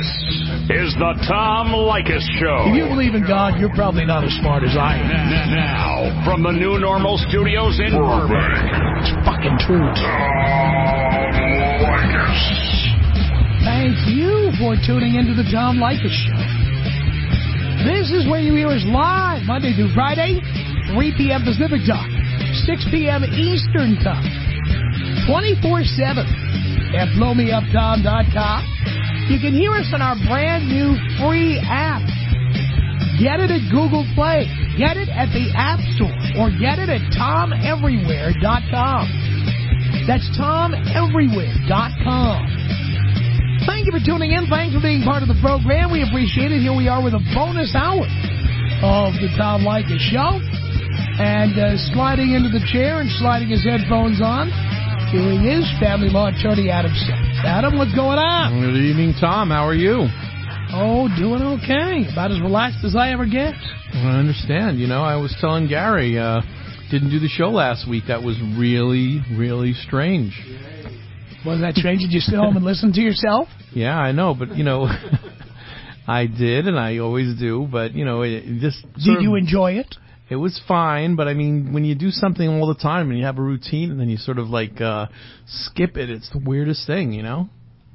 is the Tom Leykis Show. If you believe in God, you're probably not as smart as I am. Now, from the New Normal Studios in Burbank, it's fucking true. Tom Leykis. Thank you for tuning into the Tom Leykis Show. This is where you hear us live, Monday through Friday, 3 p.m. Pacific Time, 6 p.m. Eastern Time, 24/7 at blowmeuptom.com. You can hear us on our brand new free app. Get it at Google Play. Get it at the App Store. Or get it at TomEverywhere.com. That's TomEverywhere.com. Thank you for tuning in. Thanks for being part of the program. We appreciate it. Here we are with a bonus hour of the Tom Leykis Show. And sliding into the chair and sliding his headphones on, here he is, family law attorney Adam Simmons. Adam, what's going on? Good evening, Tom. How are you? Oh, doing okay. About as relaxed as I ever get. I understand. You know, I was telling Gary, didn't do the show last week. That was really, really strange. Wasn't that strange? Did you sit home and listen to yourself? Yeah, I know, but, you know, I did, and I always do, but, you know, it just... Did you enjoy it? It was fine, but I mean, when you do something all the time and you have a routine and then you sort of like skip it, it's the weirdest thing, you know?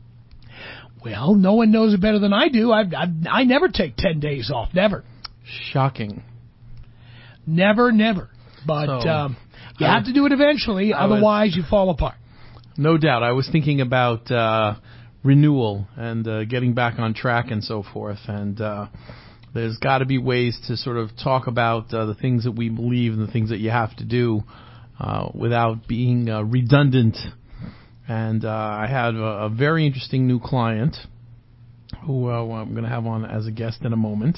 Well, no one knows it better than I do. I never take 10 days off, never. Shocking. Never. But you have to do it eventually, otherwise you fall apart. No doubt. I was thinking about renewal and getting back on track and so forth, and... there's got to be ways to sort of talk about the things that we believe and the things that you have to do without being redundant. And I had a very interesting new client who I'm going to have on as a guest in a moment.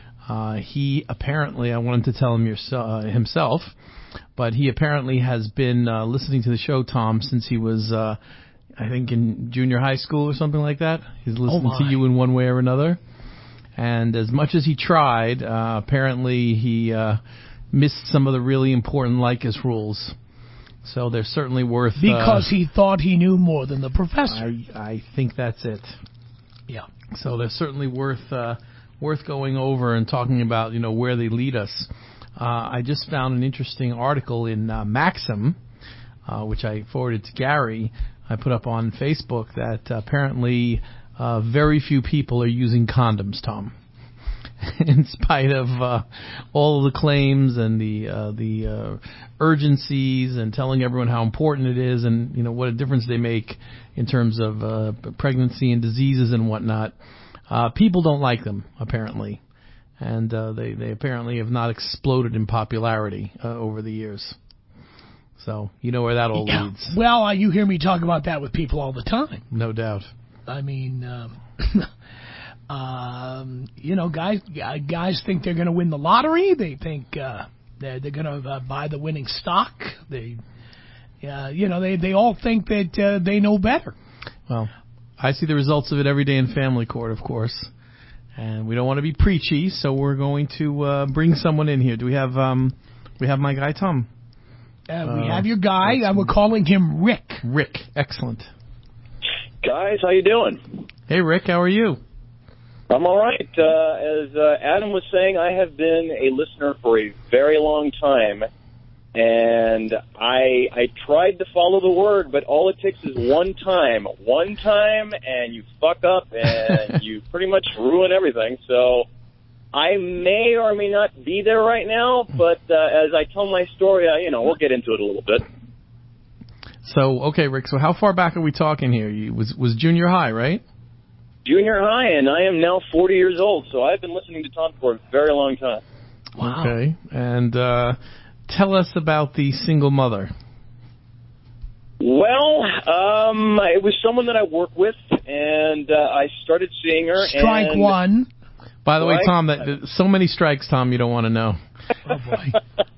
He apparently, I wanted to tell him himself, but he apparently has been listening to the show, Tom, since he was, I think, in junior high school or something like that. He's listened to you in one way or another. And as much as he tried, apparently he missed some of the really important Leykis rules. So they're certainly worth... Because he thought he knew more than the professor. I think that's it. Yeah. So they're certainly worth going over and talking about, you know, where they lead us. I just found an interesting article in Maxim, which I forwarded to Gary. I put up on Facebook that apparently... very few people are using condoms, Tom, in spite of all of the claims and the urgencies and telling everyone how important it is and, you know, what a difference they make in terms of pregnancy and diseases and whatnot. People don't like them, apparently, and they apparently have not exploded in popularity over the years. So you know where that all leads. Well, you hear me talk about that with people all the time. No doubt. I mean, you know, guys think they're going to win the lottery. They think they're going to buy the winning stock. They all think that they know better. Well, I see the results of it every day in family court, of course, and we don't want to be preachy, so we're going to bring someone in here. Do we have my guy, Tom? We have your guy. We're calling him Rick. Rick, excellent. Guys, how you doing? Hey, Rick, how are you? I'm all right. As Adam was saying, I have been a listener for a very long time, and I tried to follow the word, but all it takes is one time, and you fuck up, and you pretty much ruin everything. So I may or may not be there right now, but as I tell my story, we'll get into it a little bit. So, okay, Rick, so how far back are we talking here? Was junior high, right? Junior high, and I am now 40 years old, so I've been listening to Tom for a very long time. Wow. Okay, and tell us about the single mother. Well, it was someone that I work with, and I started seeing her. Strike one. By the way, Tom, so many strikes, Tom, you don't want to know. Oh, boy.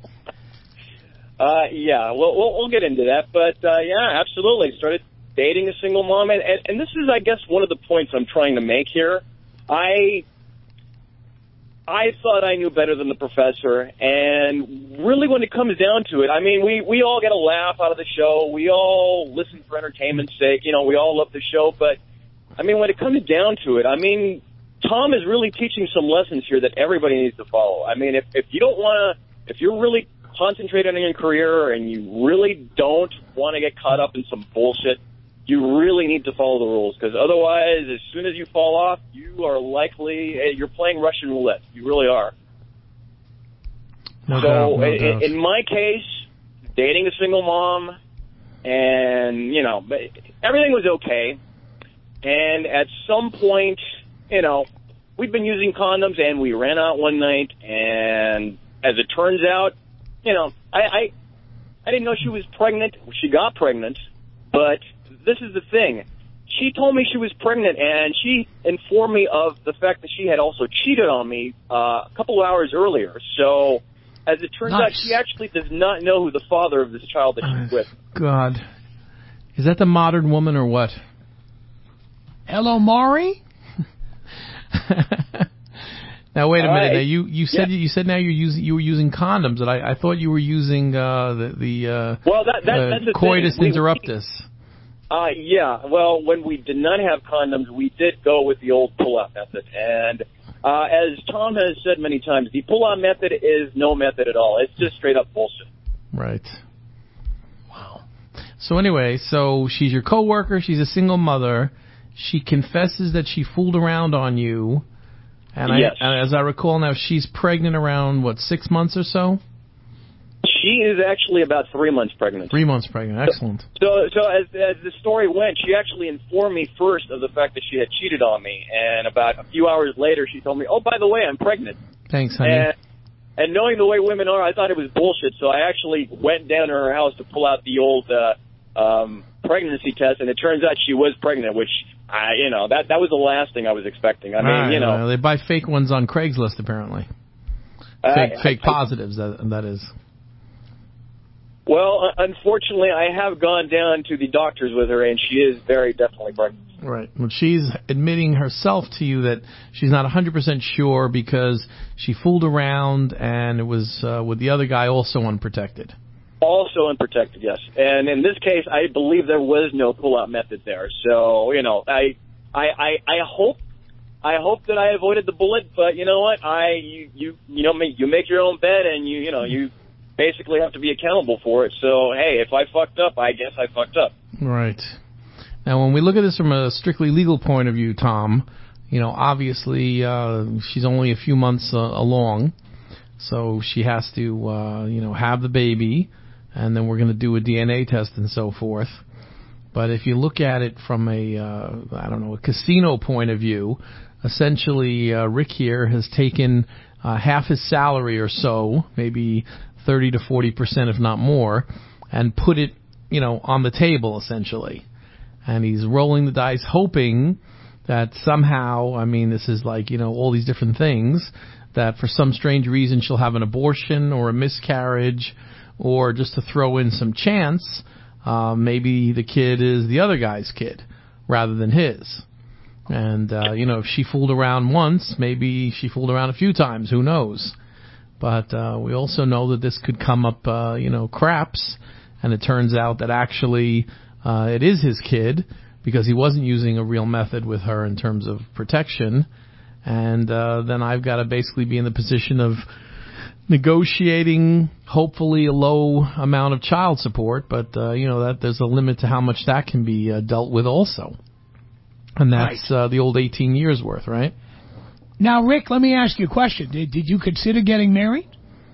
Yeah, we'll get into that, but yeah, absolutely. Started dating a single mom, and this is, I guess, one of the points I'm trying to make here. I thought I knew better than the professor, and really when it comes down to it, I mean, we all get a laugh out of the show. We all listen for entertainment's sake. You know, we all love the show, but I mean, when it comes down to it, I mean, Tom is really teaching some lessons here that everybody needs to follow. I mean, if you don't want to, if you're really concentrating on your career and you really don't want to get caught up in some bullshit, you really need to follow the rules, because otherwise, as soon as you fall off, you are likely, you're playing Russian roulette. You really are. No doubt. In my case, dating a single mom, and, you know, everything was okay. And at some point, you know, we'd been using condoms, and we ran out one night, and as it turns out, you know, I didn't know she was pregnant. She got pregnant, but this is the thing. She told me she was pregnant, and she informed me of the fact that she had also cheated on me a couple of hours earlier. So, as it turns out, she actually does not know who the father of this child that she's with. God. Is that the modern woman or what? Hello, Maury? Now wait a minute. Now you said now you were using condoms, and I thought you were using the that's the coitus thing. interruptus. Yeah. Well, when we did not have condoms, we did go with the old pull-out method, and as Tom has said many times, the pull-out method is no method at all. It's just straight up bullshit. Right. Wow. So anyway, so she's your coworker. She's a single mother. She confesses that she fooled around on you. And yes. As I recall now, she's pregnant around, 6 months or so? She is actually about 3 months pregnant. 3 months pregnant. Excellent. So as the story went, she actually informed me first of the fact that she had cheated on me. And about a few hours later, she told me, oh, by the way, I'm pregnant. Thanks, honey. And knowing the way women are, I thought it was bullshit. So I actually went down to her house to pull out the old pregnancy test. And it turns out she was pregnant, which... that was the last thing I was expecting. I mean, Well, they buy fake ones on Craigslist, apparently. Fake positives, that is. Well, unfortunately, I have gone down to the doctors with her, and she is very definitely pregnant. Right. Well, she's admitting herself to you that she's not 100% sure because she fooled around, and it was with the other guy also unprotected. Also unprotected, yes. And in this case, I believe there was no pull-out method there. So, I hope that I avoided the bullet. But you know what? You make your own bed, and you basically have to be accountable for it. So, hey, if I fucked up, I guess I fucked up. Right. Now, when we look at this from a strictly legal point of view, Tom, obviously she's only a few months along, so she has to have the baby. And then we're going to do a DNA test and so forth. But if you look at it from a casino point of view, essentially Rick here has taken half his salary or so, maybe 30 to 40%, if not more, and put it, on the table, essentially. And he's rolling the dice, hoping that somehow, this is like, all these different things, that for some strange reason she'll have an abortion or a miscarriage, or just to throw in some chance, maybe the kid is the other guy's kid rather than his. And, if she fooled around once, maybe she fooled around a few times, who knows. But we also know that this could come up, craps, and it turns out that actually it is his kid because he wasn't using a real method with her in terms of protection. And then I've got to basically be in the position of negotiating, hopefully, a low amount of child support, but that there's a limit to how much that can be dealt with also, and that's the old 18 years worth, right? Now, Rick, let me ask you a question. Did you consider getting married?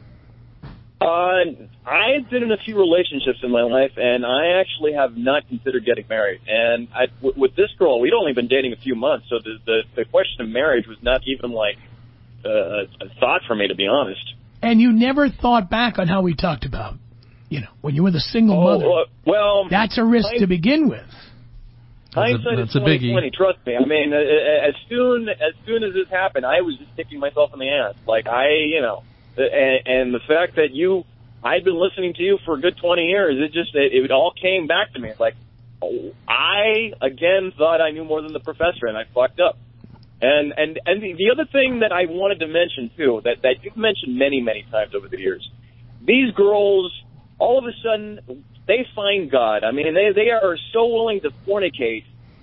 I've been in a few relationships in my life, and I actually have not considered getting married. And with this girl, we'd only been dating a few months, so the question of marriage was not even like a thought for me, to be honest. And you never thought back on how we talked about, when you were the single mother. Well, that's a risk to begin with. Hindsight is 20/20. Trust me. I mean, as soon as this happened, I was just kicking myself in the ass. Like and the fact that I'd been listening to you for a good 20 years. It all came back to me. It's like, I again thought I knew more than the professor, and I fucked up. And the other thing that I wanted to mention, too, that you've mentioned many, many times over the years, these girls, all of a sudden, they find God. I mean, they are so willing to fornicate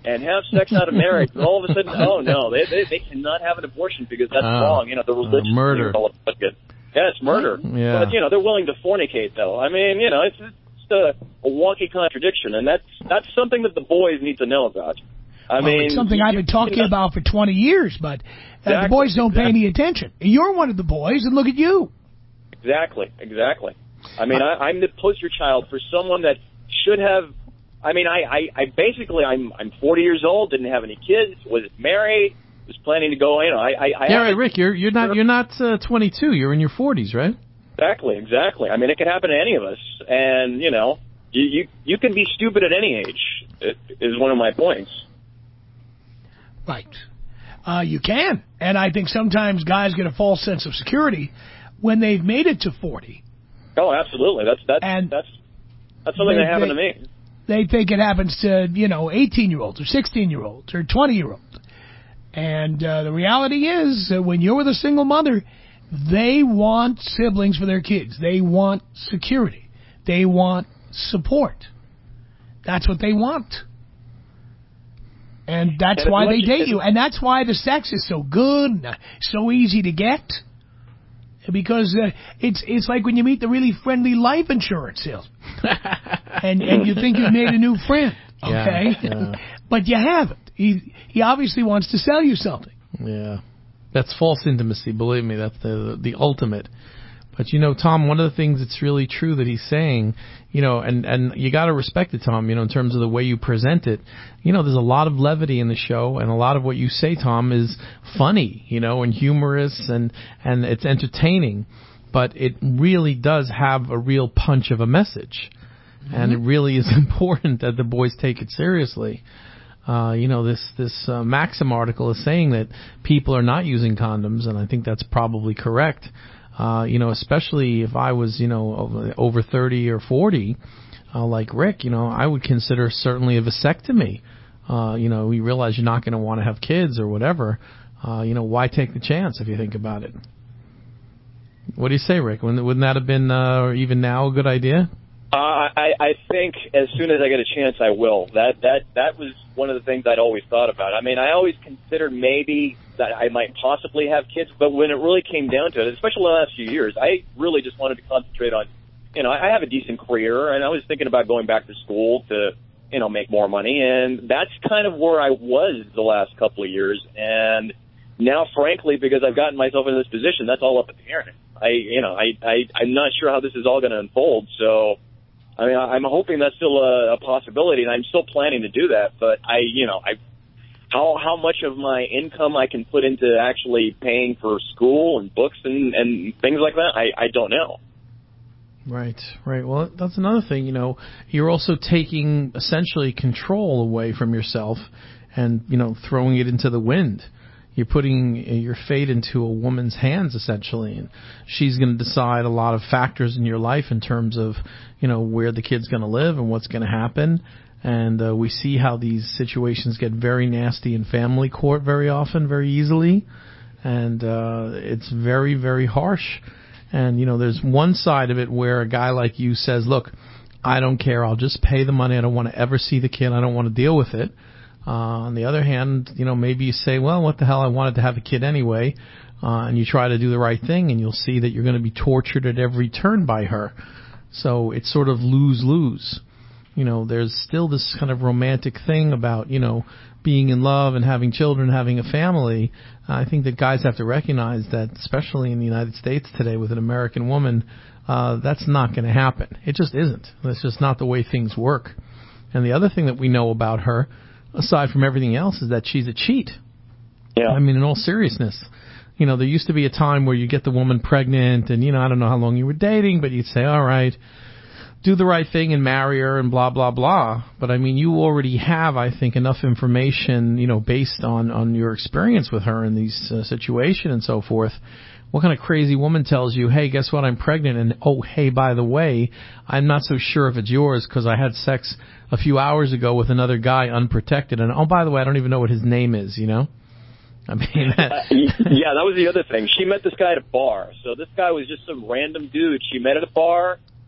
and have sex out of marriage, and all of a sudden, oh no, they cannot have an abortion because that's wrong. The religious murder. Yeah, it's murder. Yeah. But they're willing to fornicate, though. I mean, it's just a wonky contradiction, and that's something that the boys need to know about. I mean, it's something I've been talking about for 20 years, but the boys don't pay any attention. You're one of the boys, and look at you. Exactly. I mean, I'm the poster child for someone that should have. I mean, I basically, I'm 40 years old, didn't have any kids, was married, was planning to go. Right, Rick, you're not 22. You're in your 40s, right? Exactly. I mean, it could happen to any of us, and you can be stupid at any age. Is one of my points. Right. You can. And I think sometimes guys get a false sense of security when they've made it to 40. Oh, absolutely. That's something that happened to me. They think it happens to, 18-year-olds or 16-year-olds or 20-year-olds. And the reality is that when you're with a single mother, they want siblings for their kids. They want security. They want support. That's what they want. And that's why they date you. And that's why the sex is so good and so easy to get. Because it's like when you meet the really friendly life insurance salesman. and you think you've made a new friend. Okay? Yeah. But you haven't. He obviously wants to sell you something. Yeah. That's false intimacy. Believe me, that's the ultimate. But, Tom, one of the things that's really true that he's saying, and you got to respect it, Tom, in terms of the way you present it. There's a lot of levity in the show, and a lot of what you say, Tom, is funny, and humorous, and it's entertaining. But it really does have a real punch of a message. Mm-hmm. And it really is important that the boys take it seriously. This Maxim article is saying that people are not using condoms, and I think that's probably correct. Especially if I was, over 30 or 40, like Rick, I would consider certainly a vasectomy. We realize you're not going to want to have kids or whatever. Why take the chance if you think about it? What do you say, Rick? Wouldn't that have been, even now, a good idea? I think as soon as I get a chance, I will. That was one of the things I'd always thought about. I mean, I always considered maybe that I might possibly have kids, but when it really came down to it, especially the last few years, I really just wanted to concentrate on, I have a decent career, and I was thinking about going back to school to, make more money, and that's kind of where I was the last couple of years. And now, frankly, because I've gotten myself in this position, that's all up in the air. I'm not sure how this is all going to unfold, so. I mean, I'm hoping that's still a possibility, and I'm still planning to do that. But how much of my income I can put into actually paying for school and books and things like that, I don't know. Right. Well, that's another thing. You're also taking essentially control away from yourself, and throwing it into the wind. You're putting your fate into a woman's hands, essentially, and she's going to decide a lot of factors in your life in terms of, where the kid's going to live and what's going to happen. And we see how these situations get very nasty in family court very often, very easily, and it's very, very harsh. And, there's one side of it where a guy like you says, look, I don't care. I'll just pay the money. I don't want to ever see the kid. I don't want to deal with it. On the other hand, maybe you say, well, what the hell, I wanted to have a kid anyway, and you try to do the right thing, and you'll see that you're going to be tortured at every turn by her. So it's sort of lose-lose. There's still this kind of romantic thing about, being in love and having children, having a family. I think that guys have to recognize that, especially in the United States today with an American woman, that's not going to happen. It just isn't. That's just not the way things work. And the other thing that we know about her, aside from everything else, is that she's a cheat. Yeah. I mean, in all seriousness, there used to be a time where you get the woman pregnant and, I don't know how long you were dating, but you'd say, all right, do the right thing and marry her and blah, blah, blah. But, I mean, you already have, I think, enough information, based on your experience with her in these situations and so forth. What kind of crazy woman tells you, hey, guess what, I'm pregnant, and, oh, hey, by the way, I'm not so sure if it's yours because I had sex a few hours ago with another guy unprotected, and, oh, by the way, I don't even know what his name is, I mean, yeah, that was the other thing. She met this guy at a bar. So this guy was just some random dude she met at a bar,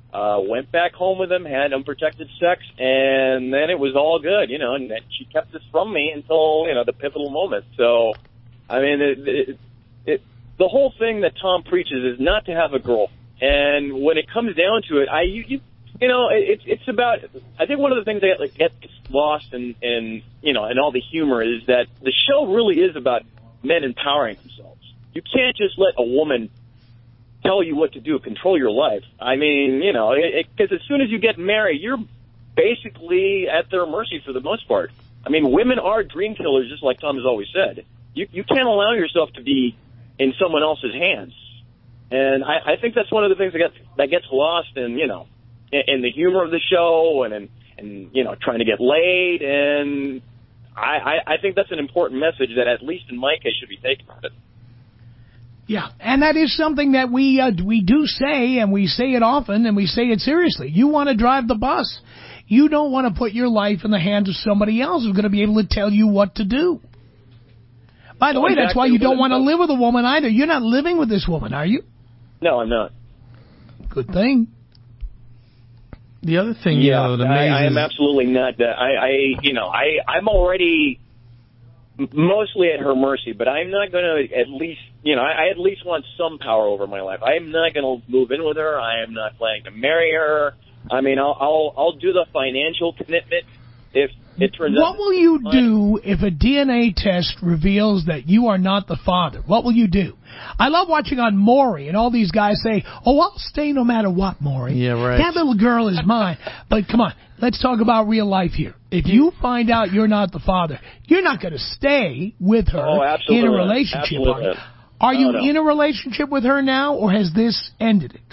went back home with him, had unprotected sex, and then it was all good, and then she kept this from me until, the pivotal moment. So, I mean, the whole thing that Tom preaches is not to have a girl. And when it comes down to it, it's about, I think one of the things that gets lost in all the humor is that the show really is about men empowering themselves. You can't just let a woman tell you what to do, control your life. I mean, because as soon as you get married, you're basically at their mercy for the most part. I mean, women are dream killers, just like Tom has always said. You can't allow yourself to be in someone else's hands. And I think that's one of the things that gets lost in the humor of the show and trying to get laid. And I think that's an important message that, at least in my case, should be taken from it. Yeah, and that is something that we do say, and we say it often, and we say it seriously. You want to drive the bus. You don't want to put your life in the hands of somebody else who's going to be able to tell you what to do. By the way, that's why you don't want to live with a woman either. You're not living with this woman, are you? No, I'm not. Good thing. The other thing, I am absolutely not. I'm already mostly at her mercy, but I'm not going to at least, I at least want some power over my life. I am not going to move in with her. I am not planning to marry her. I mean, I'll do the financial commitment if it turns out. What will you do if a DNA test reveals that you are not the father? What will you do? I love watching on Maury and all these guys say, "Oh, I'll stay no matter what, Maury. Yeah, right. That little girl is mine." But come on, let's talk about real life here. If you find out you're not the father, you're not going to stay with her in a relationship. Are you in a relationship with her now, or has this ended it?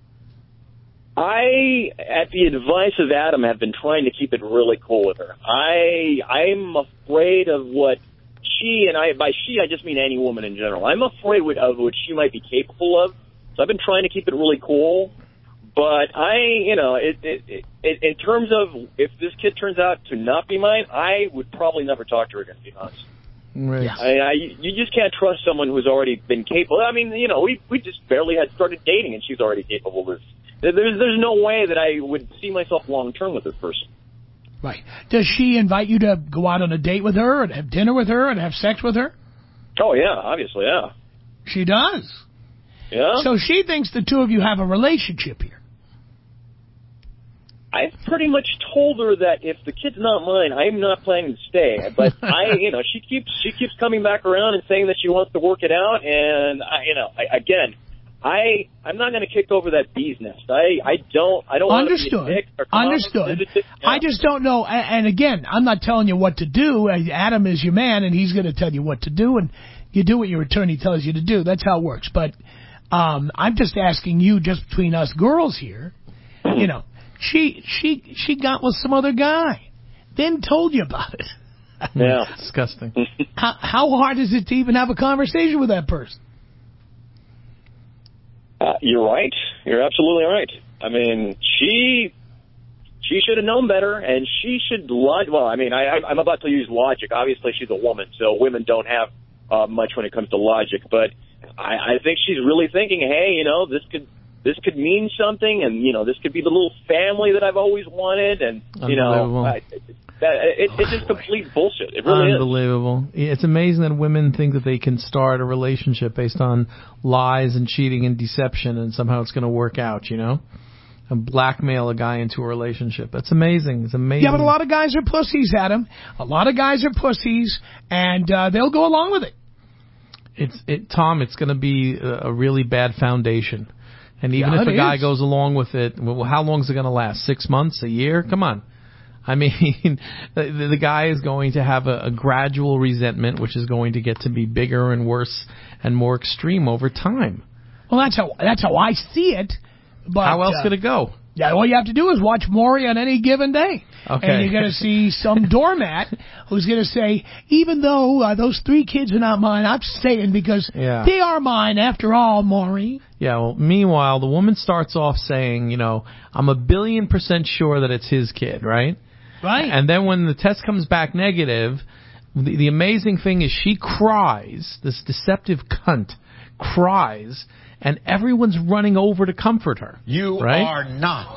I, at the advice of Adam, have been trying to keep it really cool with her. I'm afraid of what she, and by she I just mean any woman in general. I'm afraid of what she might be capable of. So I've been trying to keep it really cool. But in terms of if this kid turns out to not be mine, I would probably never talk to her again, to be honest. Right. Yeah. You just can't trust someone who's already been capable. I mean, we just barely had started dating, and she's already capable of this. There's no way that I would see myself long term with this person. Right. Does she invite you to go out on a date with her and have dinner with her and have sex with her? Oh, yeah, obviously, yeah. She does? Yeah. So she thinks the two of you have a relationship here. I've pretty much told her that if the kid's not mine, I'm not planning to stay. But she keeps coming back around and saying that she wants to work it out. And I'm not going to kick over that bee's nest. I don't want to be a dick or Understood. Yeah. I just don't know. And again, I'm not telling you what to do. Adam is your man, and he's going to tell you what to do. And you do what your attorney tells you to do. That's how it works. But I'm just asking you, just between us girls here, She got with some other guy, then told you about it. Yeah. Disgusting. How hard is it to even have a conversation with that person? You're right. You're absolutely right. I mean, she should have known better, and she should well, I mean, I'm about to use logic. Obviously, she's a woman, so women don't have much when it comes to logic. But I think she's really thinking, hey, this could mean something, and, this could be the little family that I've always wanted, and, it's just complete bullshit. It really Unbelievable. is. It's amazing that women think that they can start a relationship based on lies and cheating and deception, and somehow it's going to work out, and blackmail a guy into a relationship. That's amazing. It's amazing. Yeah, but a lot of guys are pussies, Adam. A lot of guys are pussies, and they'll go along with it. Tom, it's going to be a really bad foundation. And even if a guy goes along with it, well, how long is it going to last? 6 months? A year? Come on. I mean, the guy is going to have a gradual resentment, which is going to get to be bigger and worse and more extreme over time. Well, that's how I see it. But how else could it go? Yeah, all you have to do is watch Maury on any given day. Okay. And you're going to see some doormat who's going to say, even though those 3 kids are not mine, I'm staying because they are mine after all, Maury. Yeah, well, meanwhile, the woman starts off saying, I'm 1,000,000,000% sure that it's his kid, right? Right. And then when the test comes back negative, The amazing thing is she cries, this deceptive cunt cries, and everyone's running over to comfort her. You right? are not.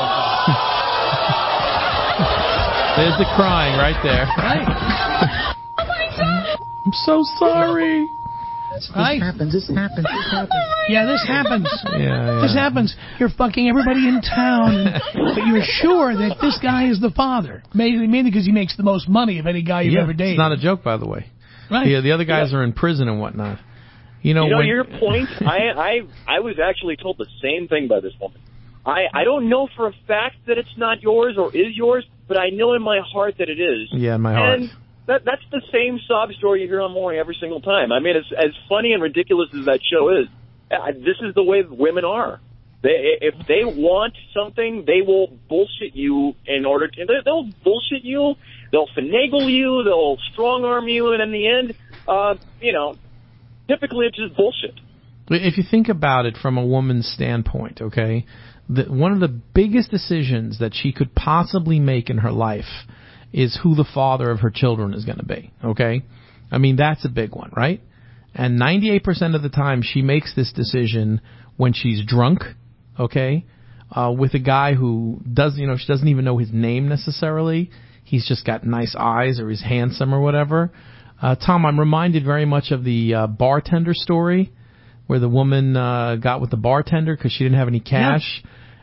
There's the crying right there. Right. Oh my God! I'm so sorry. Right. This happens. Yeah, this happens. Yeah. This happens. You're fucking everybody in town, but you're sure that this guy is the father. Mainly because he makes the most money of any guy you've ever dated. It's not a joke, by the way. Right. Yeah, the other guys are in prison and whatnot. When your point, I was actually told the same thing by this woman. I don't know for a fact that it's not yours or is yours, but I know in my heart that it is. Yeah, in my heart. And that's the same sob story you hear on Maury every single time. I mean, as funny and ridiculous as that show is, this is the way women are. If they want something, they will bullshit you in order to. They'll bullshit you. They'll finagle you. They'll strong arm you, and in the end, typically it's just bullshit. If you think about it from a woman's standpoint, okay, one of the biggest decisions that she could possibly make in her life is who the father of her children is going to be, okay? I mean, that's a big one, right? And 98% of the time she makes this decision when she's drunk, okay, with a guy who she doesn't even know his name necessarily. He's just got nice eyes or he's handsome or whatever. Tom, I'm reminded very much of the bartender story where the woman got with the bartender because she didn't have any cash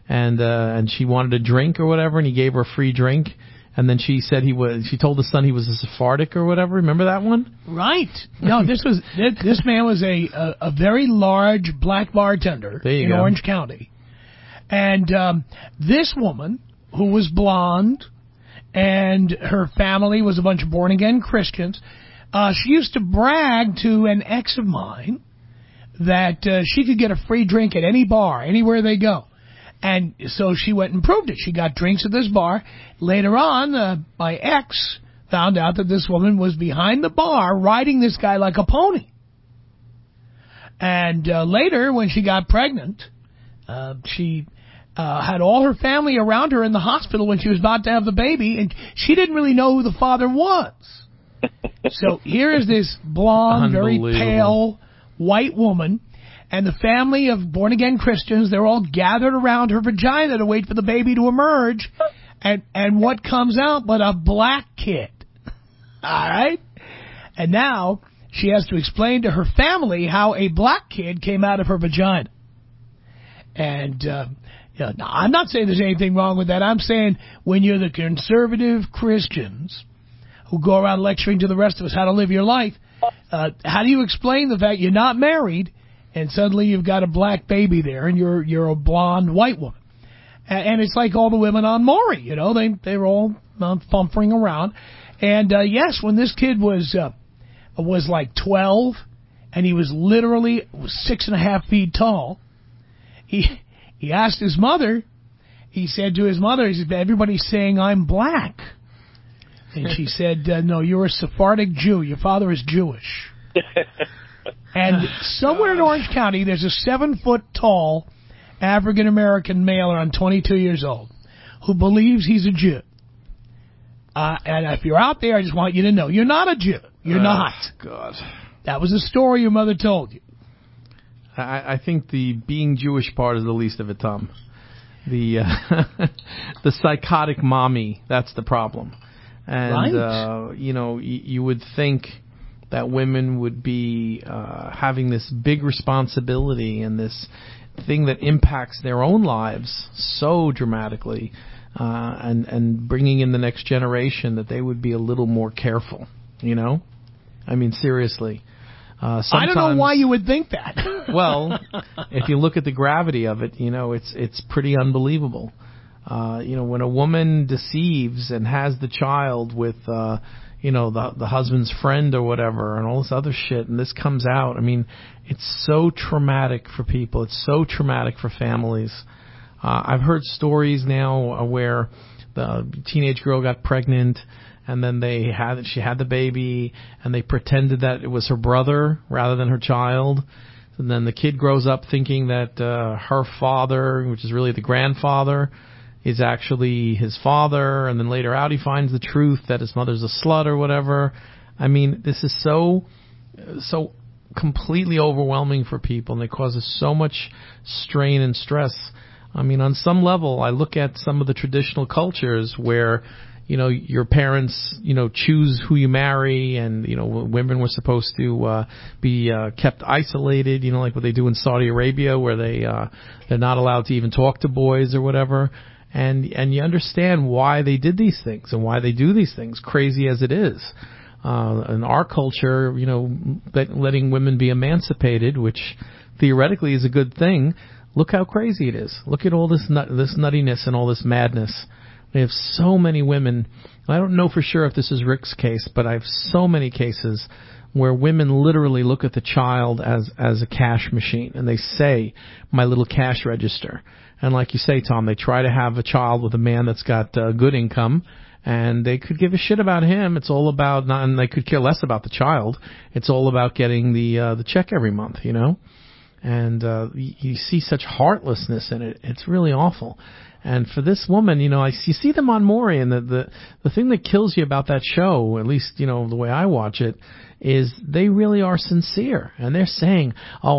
and she wanted a drink or whatever, and he gave her a free drink. And then she said she told the son he was a Sephardic or whatever. Remember that one? Right. No, this man was a very large black bartender in Orange County. And this woman, who was blonde, and her family was a bunch of born-again Christians, she used to brag to an ex of mine that she could get a free drink at any bar, anywhere they go. And so she went and proved it. She got drinks at this bar. Later on, my ex found out that this woman was behind the bar riding this guy like a pony. And later, when she got pregnant, she had all her family around her in the hospital when she was about to have the baby, and she didn't really know who the father was. So here is this blonde, very pale, white woman, and the family of born-again Christians, they're all gathered around her vagina to wait for the baby to emerge. And what comes out but a black kid? All right? And now she has to explain to her family how a black kid came out of her vagina. And now, I'm not saying there's anything wrong with that. I'm saying when you're the conservative Christians who go around lecturing to the rest of us how to live your life, how do you explain the fact you're not married and suddenly you've got a black baby there, and you're a blonde white woman? And it's like all the women on Maury, they're all fumfering around. And yes, when this kid was like 12, and he was literally 6.5 feet tall, he asked his mother. He said to his mother, he said, "Everybody's saying I'm black." And she said, "No, you're a Sephardic Jew. Your father is Jewish." And somewhere in Orange County, there's a 7-foot-tall African-American male around 22 years old who believes he's a Jew. And if you're out there, I just want you to know, you're not a Jew. You're not. God. That was a story your mother told you. I think the being Jewish part is the least of it, Tom. The the psychotic mommy, that's the problem. And, right. You would think that women would be having this big responsibility and this thing that impacts their own lives so dramatically, and bringing in the next generation, that they would be a little more careful, I mean, seriously. I don't know why you would think that. Well, if you look at the gravity of it, it's pretty unbelievable. When a woman deceives and has the child with, the husband's friend or whatever, and all this other shit, and this comes out, I mean, it's so traumatic for people. It's so traumatic for families. I've heard stories now where the teenage girl got pregnant, and then she had the baby, and they pretended that it was her brother rather than her child. And then the kid grows up thinking that her father, which is really the grandfather, is actually his father. And then later out he finds the truth that his mother's a slut or whatever. I mean, this is so completely overwhelming for people, and it causes so much strain and stress. I mean, on some level, I look at some of the traditional cultures where, your parents, choose who you marry, and, women were supposed to be kept isolated, like what they do in Saudi Arabia, where they're not allowed to even talk to boys or whatever. And you understand why they did these things and why they do these things, crazy as it is. In our culture, letting women be emancipated, which theoretically is a good thing, look how crazy it is. Look at all this nuttiness and all this madness. We have so many women. I don't know for sure if this is Rick's case, but I have so many cases where women literally look at the child as a cash machine, and they say, my little cash register. And like you say, Tom, they try to have a child with a man that's got good income, and they could give a shit about him. It's all about, and they could care less about the child. It's all about getting the check every month, And you see such heartlessness in it. It's really awful. And for this woman, you see them on Maury, and the thing that kills you about that show, at least, the way I watch it, is they really are sincere. And they're saying,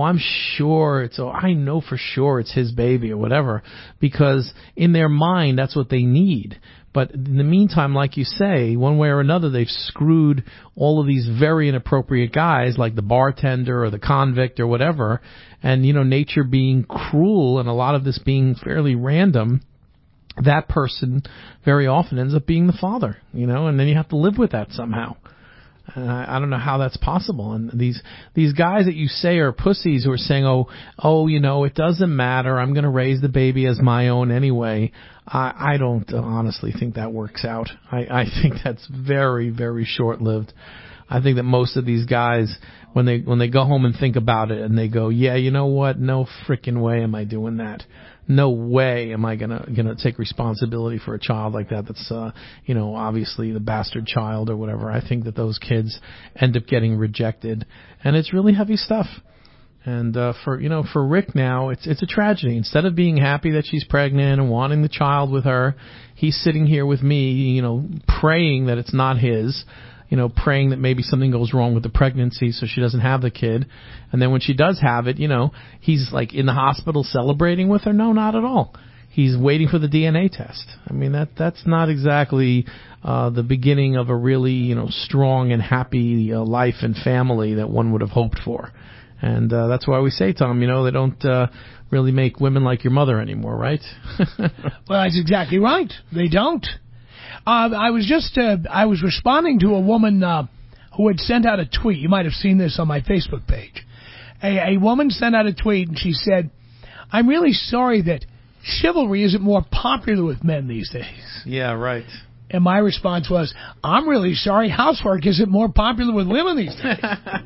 I know for sure it's his baby or whatever, because in their mind, that's what they need. But in the meantime, like you say, one way or another, they've screwed all of these very inappropriate guys, like the bartender or the convict or whatever. And, nature being cruel and a lot of this being fairly random, that person very often ends up being the father, and then you have to live with that somehow. And I don't know how that's possible. And these guys that you say are pussies who are saying, it doesn't matter, I'm going to raise the baby as my own anyway. I don't honestly think that works out. I think that's very, very short-lived. I think that most of these guys, when they go home and think about it, and they go, yeah, you know what? No frickin' way am I doing that. No way am I gonna take responsibility for a child like that. That's obviously the bastard child or whatever. I think that those kids end up getting rejected, and it's really heavy stuff. And for Rick now, it's a tragedy. Instead of being happy that she's pregnant and wanting the child with her, he's sitting here with me, praying that it's not his. Praying that maybe something goes wrong with the pregnancy so she doesn't have the kid. And then when she does have it, he's like in the hospital celebrating with her. No, not at all. He's waiting for the DNA test. I mean, that's not exactly the beginning of a really, strong and happy life and family that one would have hoped for. And that's why we say, Tom, they don't really make women like your mother anymore, right? Well, that's exactly right. They don't. I was responding to a woman who had sent out a tweet. You might have seen this on my Facebook page. A woman sent out a tweet, and she said, I'm really sorry that chivalry isn't more popular with men these days. Yeah, right. And my response was, I'm really sorry housework isn't more popular with women these days.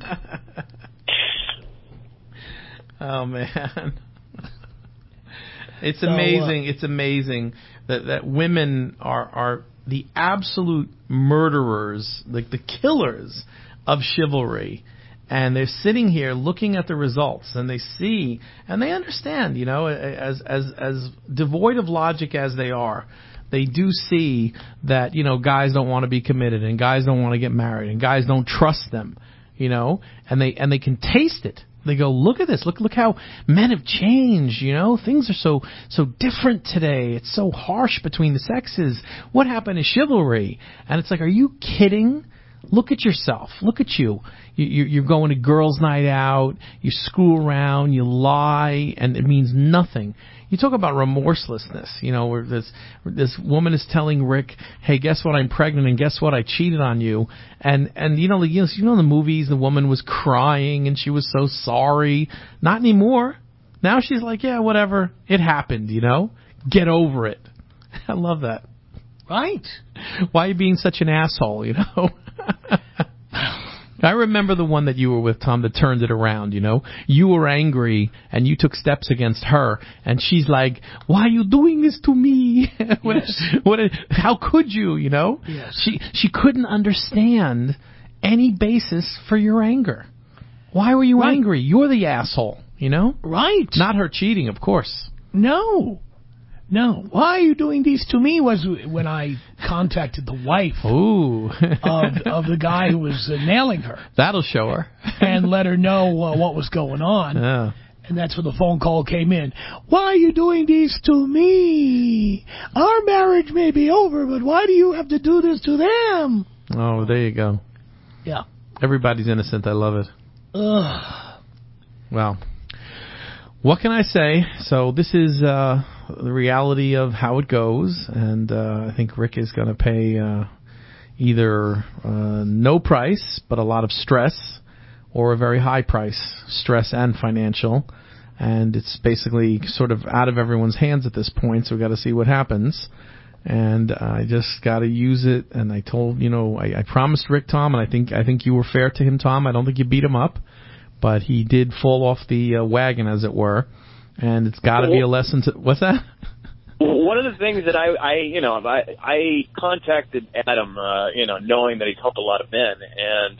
Oh, man. It's amazing. It's amazing that women are the absolute murderers, like the killers of chivalry. And they're sitting here looking at the results, and they see, and they understand, as devoid of logic as they are, they do see that, guys don't want to be committed, and guys don't want to get married, and guys don't trust them, and they can taste it. They go, look at this. Look how men have changed, Things are so different today. It's so harsh between the sexes. What happened to chivalry? And it's like, are you kidding? Look at yourself. Look at you. You're going to girls' night out. You screw around. You lie, and it means nothing. You talk about remorselessness. Where this woman is telling Rick, "Hey, guess what? I'm pregnant, and guess what? I cheated on you." And in the movies, the woman was crying and she was so sorry. Not anymore. Now she's like, "Yeah, whatever. It happened. Get over it." I love that. Right? Why are you being such an asshole? I remember the one that you were with, Tom, that turned it around, You were angry, and you took steps against her, and she's like, why are you doing this to me? How could you, Yes. She couldn't understand any basis for your anger. Why were you angry? You're the asshole, Right. Not her cheating, of course. No. No. Why are you doing these to me? Was when I contacted the wife Ooh. of the guy who was nailing her. That'll show her. And let her know what was going on. Yeah. And that's when the phone call came in. Why are you doing these to me? Our marriage may be over, but why do you have to do this to them? Oh, there you go. Yeah. Everybody's innocent. I love it. Ugh. Well, what can I say? So this is the reality of how it goes, and I think Rick is going to pay either no price, but a lot of stress, or a very high price, stress and financial. And it's basically sort of out of everyone's hands at this point, so we've got to see what happens. And I just got to use it. And I told, I promised Rick, Tom, and I think you were fair to him, Tom. I don't think you beat him up, but he did fall off the wagon, as it were. And it's got to be a lesson to... What's that? One of the things that I contacted Adam, knowing that he's helped a lot of men, and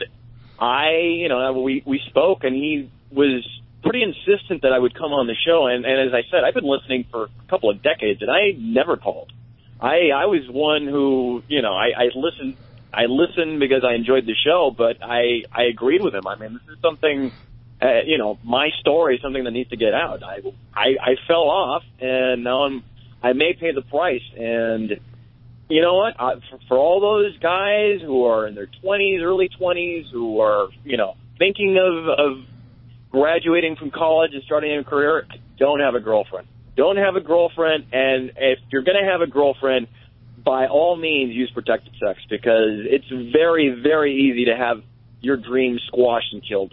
we spoke, and he was pretty insistent that I would come on the show. And as I said, I've been listening for a couple of decades, and I never called. I was one who, I listened because I enjoyed the show, but I agreed with him. I mean, this is something, my story is something that needs to get out. I fell off, and now I may pay the price. And you know what? For all those guys who are in their 20s, early 20s, who are, thinking of graduating from college and starting a career, don't have a girlfriend. Don't have a girlfriend, and if you're going to have a girlfriend, by all means use protected sex, because it's very, very easy to have your dreams squashed and killed.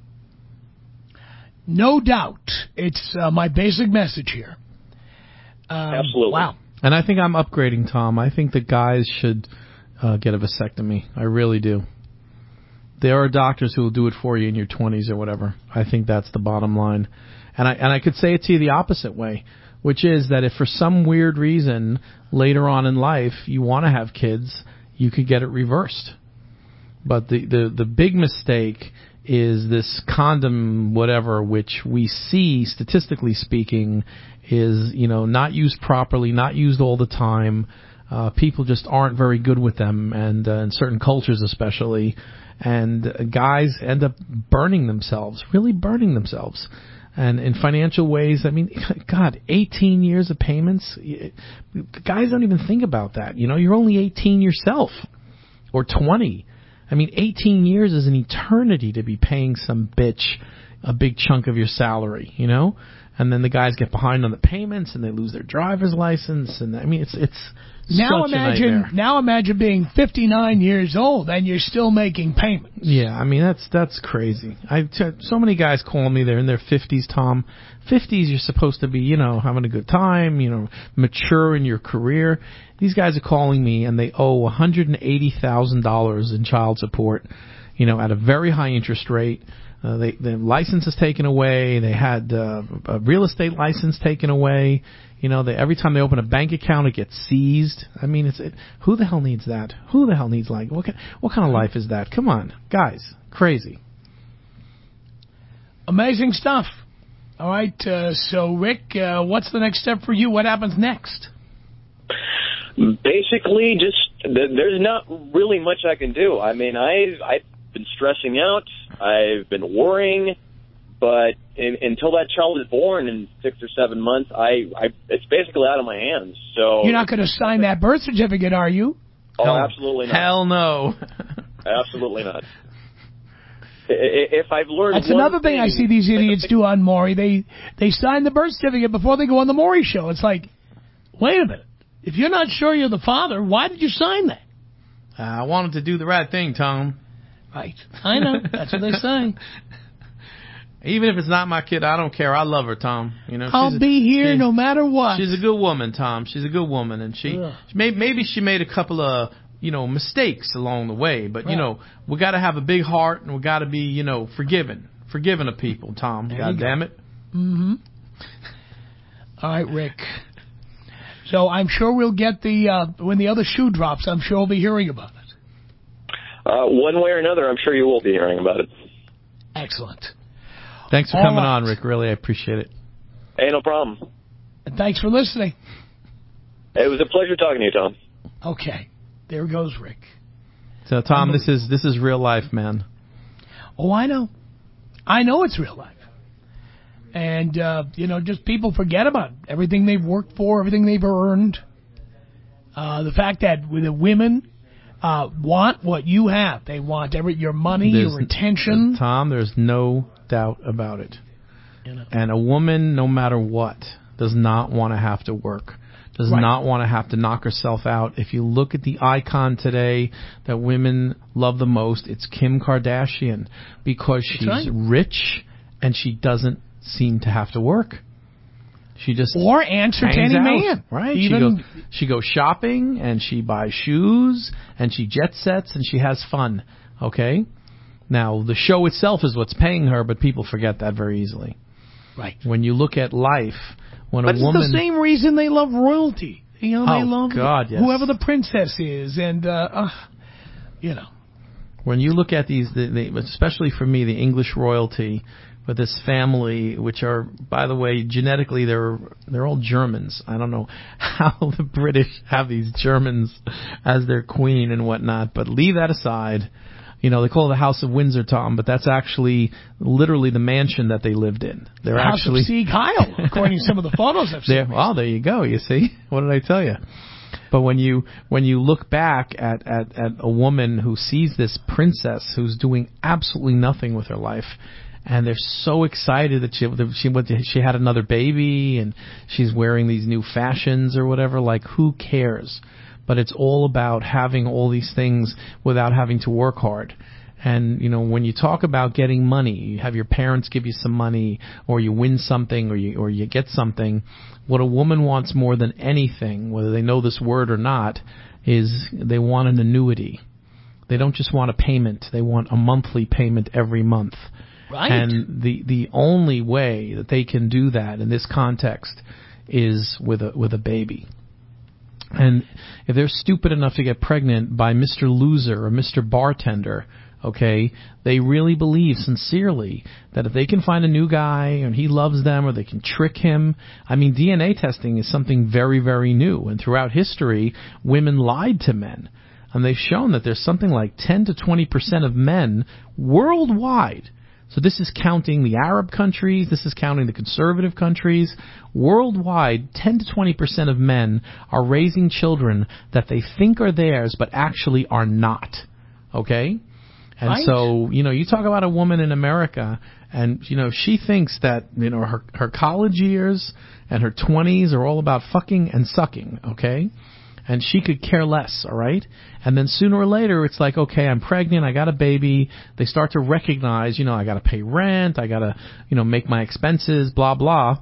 No doubt. It's my basic message here. Absolutely. Wow. And I think I'm upgrading, Tom. I think the guys should get a vasectomy. I really do. There are doctors who will do it for you in your 20s or whatever. I think that's the bottom line. And I could say it to you the opposite way, which is that if for some weird reason later on in life you want to have kids, you could get it reversed. But the big mistake is this condom whatever, which we see, statistically speaking, is not used properly, not used all the time. People just aren't very good with them, and in certain cultures especially. And guys end up burning themselves, really burning themselves. And in financial ways, I mean, God, 18 years of payments? Guys don't even think about that. You're only 18 yourself, or 20. I mean, 18 years is an eternity to be paying some bitch a big chunk of your salary, And then the guys get behind on the payments, and they lose their driver's license. And I mean, it's now such a nightmare. Now imagine being 59 years old and you're still making payments. Yeah, I mean that's crazy. So many guys call me. They're in their 50s, Tom. 50s, you're supposed to be, having a good time, mature in your career. These guys are calling me, and they owe $180,000 in child support, at a very high interest rate. Their license is taken away. They had a real estate license taken away. Every time they open a bank account, it gets seized. I mean, who the hell needs that? Who the hell needs what kind of life is that? Come on, guys, crazy. Amazing stuff. All right, so Rick, what's the next step for you? What happens next? Basically, there's not really much I can do. I mean, I've been stressing out. I've been worrying, but until that child is born in 6 or 7 months, it's basically out of my hands. So you're not going to sign that birth certificate, are you? Oh, absolutely not. Hell no. Absolutely not. If I've learned, that's another thing I see these idiots do on Maury. They sign the birth certificate before they go on the Maury show. It's like, wait a minute. If you're not sure you're the father, why did you sign that? I wanted to do the right thing, Tom. Right. I know. That's what they say. Even if it's not my kid, I don't care. I love her, Tom. I'll be here no matter what. She's a good woman, Tom. She's a good woman, and maybe she made a couple of mistakes along the way, but right. We got to have a big heart, and we got to be forgiving of people, Tom. God damn it. Mm-hmm. All right, Rick. So I'm sure we'll get when the other shoe drops, I'm sure we'll be hearing about it. One way or another, I'm sure you will be hearing about it. Excellent. Thanks for coming on, Rick. Really, I appreciate it. Hey, no problem. And thanks for listening. It was a pleasure talking to you, Tom. Okay. There goes Rick. So, Tom, this is real life, man. Oh, I know. I know it's real life. And, just people forget about everything they've worked for, everything they've earned. The fact that the women want what you have. They want your money, your attention. Tom, there's no doubt about it. And a woman, no matter what, does not want to have to work. Does not want to have to knock herself out. If you look at the icon today that women love the most, it's Kim Kardashian, because she's rich and she doesn't seem to have to work. She just or answer to any man. Right. She goes shopping and she buys shoes and she jet sets and she has fun. Okay? Now, the show itself is what's paying her, but people forget that very easily. Right. When you look at life, when but a woman... it's the same reason they love royalty. They love God, yes. whoever the princess is, and, When you look at these, especially for me, the English royalty, with this family, which are, by the way, genetically, they're all Germans. I don't know how the British have these Germans as their queen and whatnot, but leave that aside. They call it the House of Windsor, Tom, but that's actually literally the mansion that they lived in. They're the House actually of C. Kyle, according to some of the photos I've seen. Well, there you go. You see, what did I tell you? But when you look back at a woman who sees this princess who's doing absolutely nothing with her life, and they're so excited that she had another baby and she's wearing these new fashions or whatever, like who cares? But it's all about having all these things without having to work hard. And, when you talk about getting money, you have your parents give you some money, or you win something, or you get something. What a woman wants more than anything, whether they know this word or not, is they want an annuity. They don't just want a payment. They want a monthly payment every month. Right. And the only way that they can do that in this context is with a baby. And if they're stupid enough to get pregnant by Mr. Loser or Mr. Bartender, okay, they really believe sincerely that if they can find a new guy and he loves them, or they can trick him. I mean, DNA testing is something very, very new. And throughout history, women lied to men. And they've shown that there's something like 10 to 20% of men worldwide. So this is counting the Arab countries, this is counting the conservative countries. Worldwide, 10 to 20% of men are raising children that they think are theirs, but actually are not. Okay? And right. So, you talk about a woman in America, and, she thinks that, her college years and her 20s are all about fucking and sucking, okay? And she could care less, all right? And then sooner or later, it's like, okay, I'm pregnant, I got a baby. They start to recognize, I got to pay rent, I got to, make my expenses, blah, blah.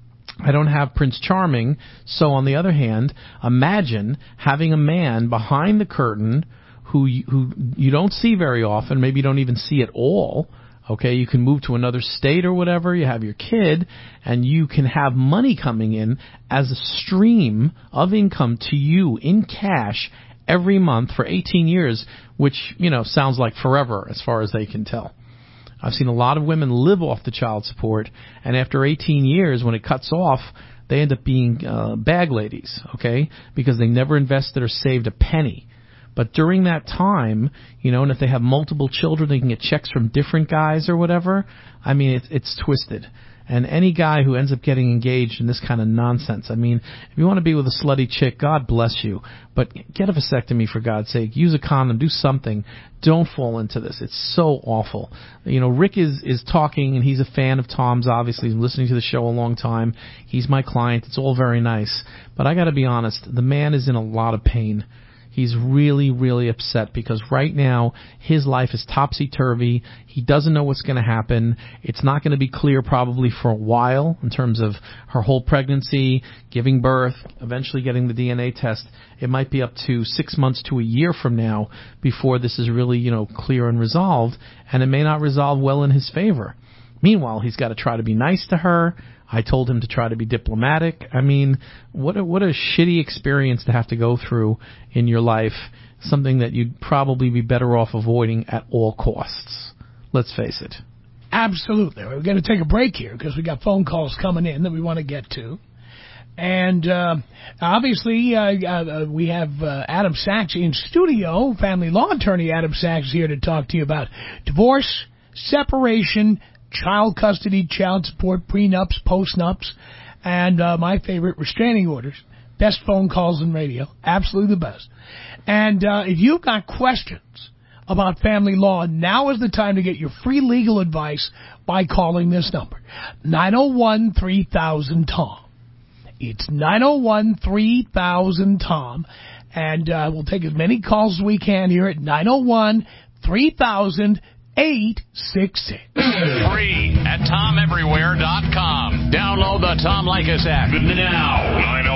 I don't have Prince Charming. So on the other hand, imagine having a man behind the curtain who you don't see very often, maybe you don't even see at all. Okay, you can move to another state or whatever, you have your kid, and you can have money coming in as a stream of income to you in cash every month for 18 years, which, sounds like forever as far as they can tell. I've seen a lot of women live off the child support, and after 18 years, when it cuts off, they end up being bag ladies, okay, because they never invested or saved a penny. But during that time, and if they have multiple children, they can get checks from different guys or whatever. I mean, it's twisted. And any guy who ends up getting engaged in this kind of nonsense, I mean, if you want to be with a slutty chick, God bless you. But get a vasectomy, for God's sake. Use a condom. Do something. Don't fall into this. It's so awful. Rick is talking, and he's a fan of Tom's, obviously. He's listening to the show a long time. He's my client. It's all very nice. But I got to be honest, the man is in a lot of pain. He's really, really upset because right now his life is topsy-turvy. He doesn't know what's going to happen. It's not going to be clear probably for a while in terms of her whole pregnancy, giving birth, eventually getting the DNA test. It might be up to 6 months to a year from now before this is really, clear and resolved, and it may not resolve well in his favor. Meanwhile, he's got to try to be nice to her. I told him to try to be diplomatic. I mean, what a shitty experience to have to go through in your life, something that you'd probably be better off avoiding at all costs. Let's face it. Absolutely. We're going to take a break here because we got phone calls coming in that we want to get to. And obviously, we have Adam Sachs in studio, family law attorney Adam Sachs, here to talk to you about divorce, separation, child custody, child support, prenups, postnups, and my favorite, restraining orders. Best phone calls in radio. Absolutely the best. And if you've got questions about family law, now is the time to get your free legal advice by calling this number, 901-3000-TOM. It's 901-3000-TOM, and we'll take as many calls as we can here at 901-3000-866. Free at TomEverywhere.com. Download the Tom Leykis app now.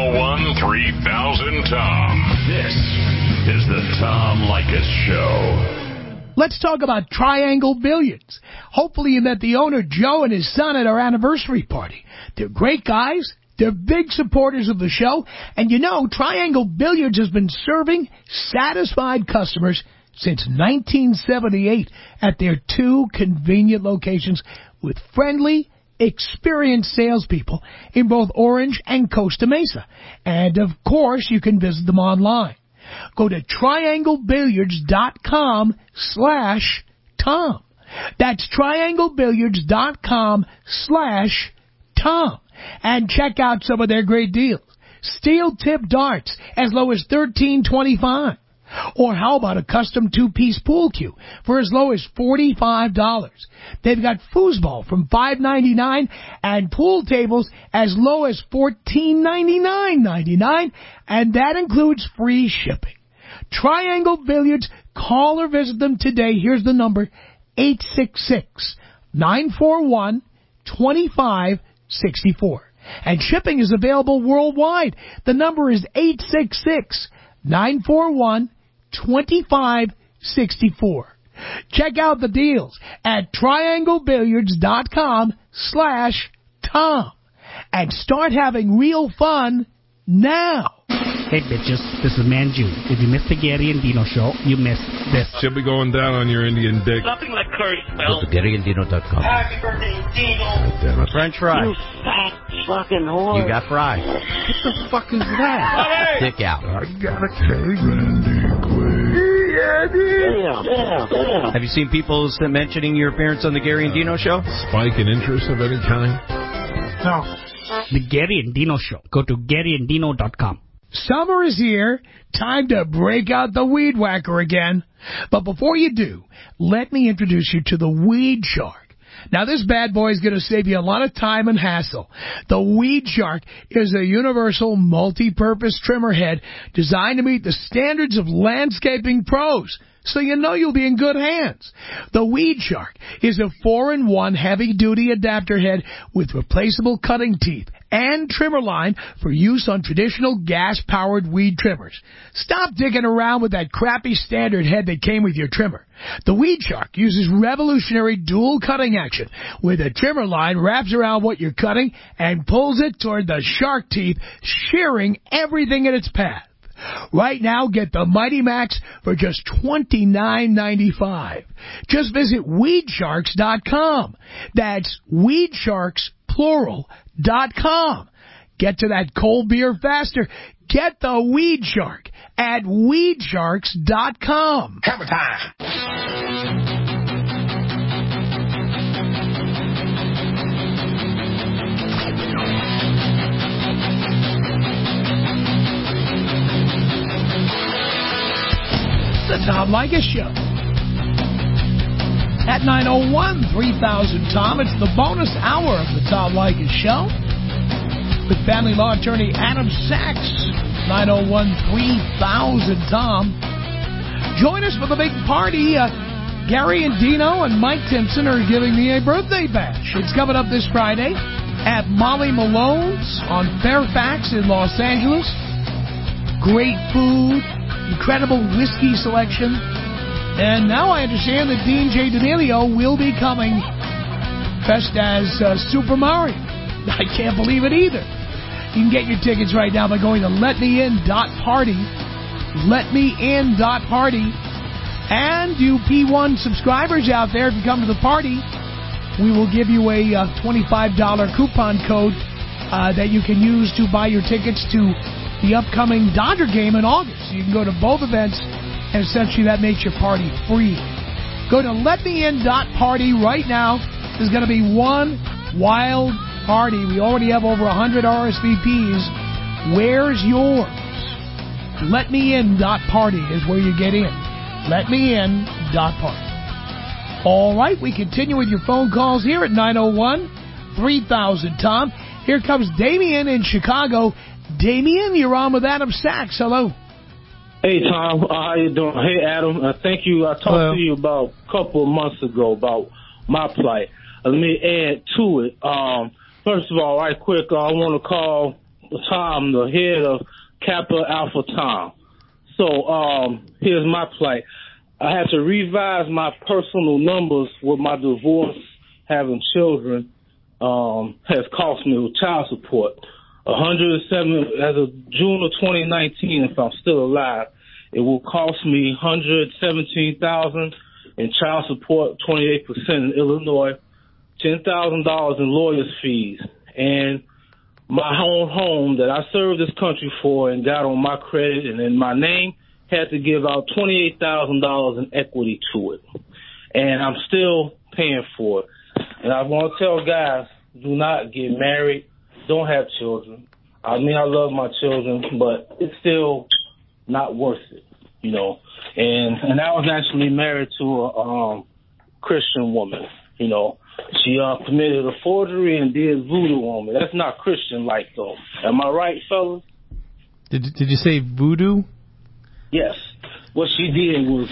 901-3000-TOM. This is the Tom Leykis Show. Let's talk about Triangle Billiards. Hopefully you met the owner, Joe, and his son at our anniversary party. They're great guys. They're big supporters of the show. And you know, Triangle Billiards has been serving satisfied customers since 1978 at their 2 convenient locations with friendly, experienced salespeople in both Orange and Costa Mesa. And, of course, you can visit them online. Go to trianglebilliards.com/Tom. That's trianglebilliards.com/Tom. And check out some of their great deals. Steel tip darts as low as $13.25. Or how about a custom 2-piece pool cue for as low as $45? They've got foosball from $5.99 and pool tables as low as $14.99.99, and that includes free shipping. Triangle Billiards. Call or visit them today. Here's the number, 866-941-2564. And shipping is available worldwide. The number is 866-941-2564. Check out the deals at trianglebilliards.com/Tom and start having real fun now. Hey, bitches, this is Manju. If you missed the Gary and Dino show, you missed this. She'll be going down on your Indian dick. Nothing like curry smell. Go to GaryandDino.com. Happy birthday, Dino. Damn it. French fries. You fat fucking whore. You got fries. What the fuck is that? Stick out. I got a cake. Randy Quaid. Damn. Have you seen people mentioning your appearance on the Gary and Dino show? Spike in interest of any kind? No. The Gary and Dino show. Go to GaryandDino.com. Summer is here. Time to break out the weed whacker again. But before you do, let me introduce you to the Weed Shark. Now, this bad boy is going to save you a lot of time and hassle. The Weed Shark is a universal multi-purpose trimmer head designed to meet the standards of landscaping pros, so you know you'll be in good hands. The Weed Shark is a 4-in-1 heavy-duty adapter head with replaceable cutting teeth and trimmer line for use on traditional gas-powered weed trimmers. Stop digging around with that crappy standard head that came with your trimmer. The Weed Shark uses revolutionary dual cutting action, where the trimmer line wraps around what you're cutting and pulls it toward the shark teeth, shearing everything in its path. Right now, get the Mighty Max for just $29.95. Just visit WeedSharks.com. That's WeedSharks.com. Get to that cold beer faster. Get the Weed Shark at WeedSharks.com. Hammer time. The Tom Leykis Show. At 901-3000-TOM, it's the bonus hour of the Tom Leykis Show with family law attorney Adam Sachs. 901-3000-TOM. Join us for the big party. Gary and Dino and Mike Timpson are giving me a birthday bash. It's coming up this Friday at Molly Malone's on Fairfax in Los Angeles. Great food. Incredible whiskey selection. And now I understand that Dean J. D'Amelio will be coming dressed as Super Mario. I can't believe it either. You can get your tickets right now by going to letmein.party. Letmein.party. And you P1 subscribers out there, if you come to the party, we will give you a $25 coupon code that you can use to buy your tickets to the upcoming Dodger game in August. So you can go to both events, and essentially that makes your party free. Go to letmein.party right now. There's going to be one wild party. We already have over 100 RSVPs. Where's yours? Letmein.party is where you get in. Letmein.party. All right, we continue with your phone calls here at 901-3000-TOM. Here comes Damien in Chicago. Damien, you're on with Adam Sachs. Hello. Hey, Tom. How you doing? Hey, Adam. Thank you. I talked to you about a couple of months ago about my plight. Let me add to it. First of all, right quick, I want to call Tom the head of Kappa Alpha Tom. So here's my plight. I had to revise my personal numbers with my divorce. Having children has cost me with child support. 107 as of June of 2019. If I'm still alive, it will cost me $117,000 in child support, 28% in Illinois, $10,000 in lawyers' fees, and my own home that I served this country for and got on my credit and in my name had to give out $28,000 in equity to it, and I'm still paying for it. And I want to tell guys, do not get married, don't have children. I mean, I love my children, but it's still not worth it, you know. And I was actually married to a Christian woman, you know. She committed a forgery and did voodoo on me. That's not Christian-like, though. Am I right, fellas? Did you say voodoo? Yes. What she did was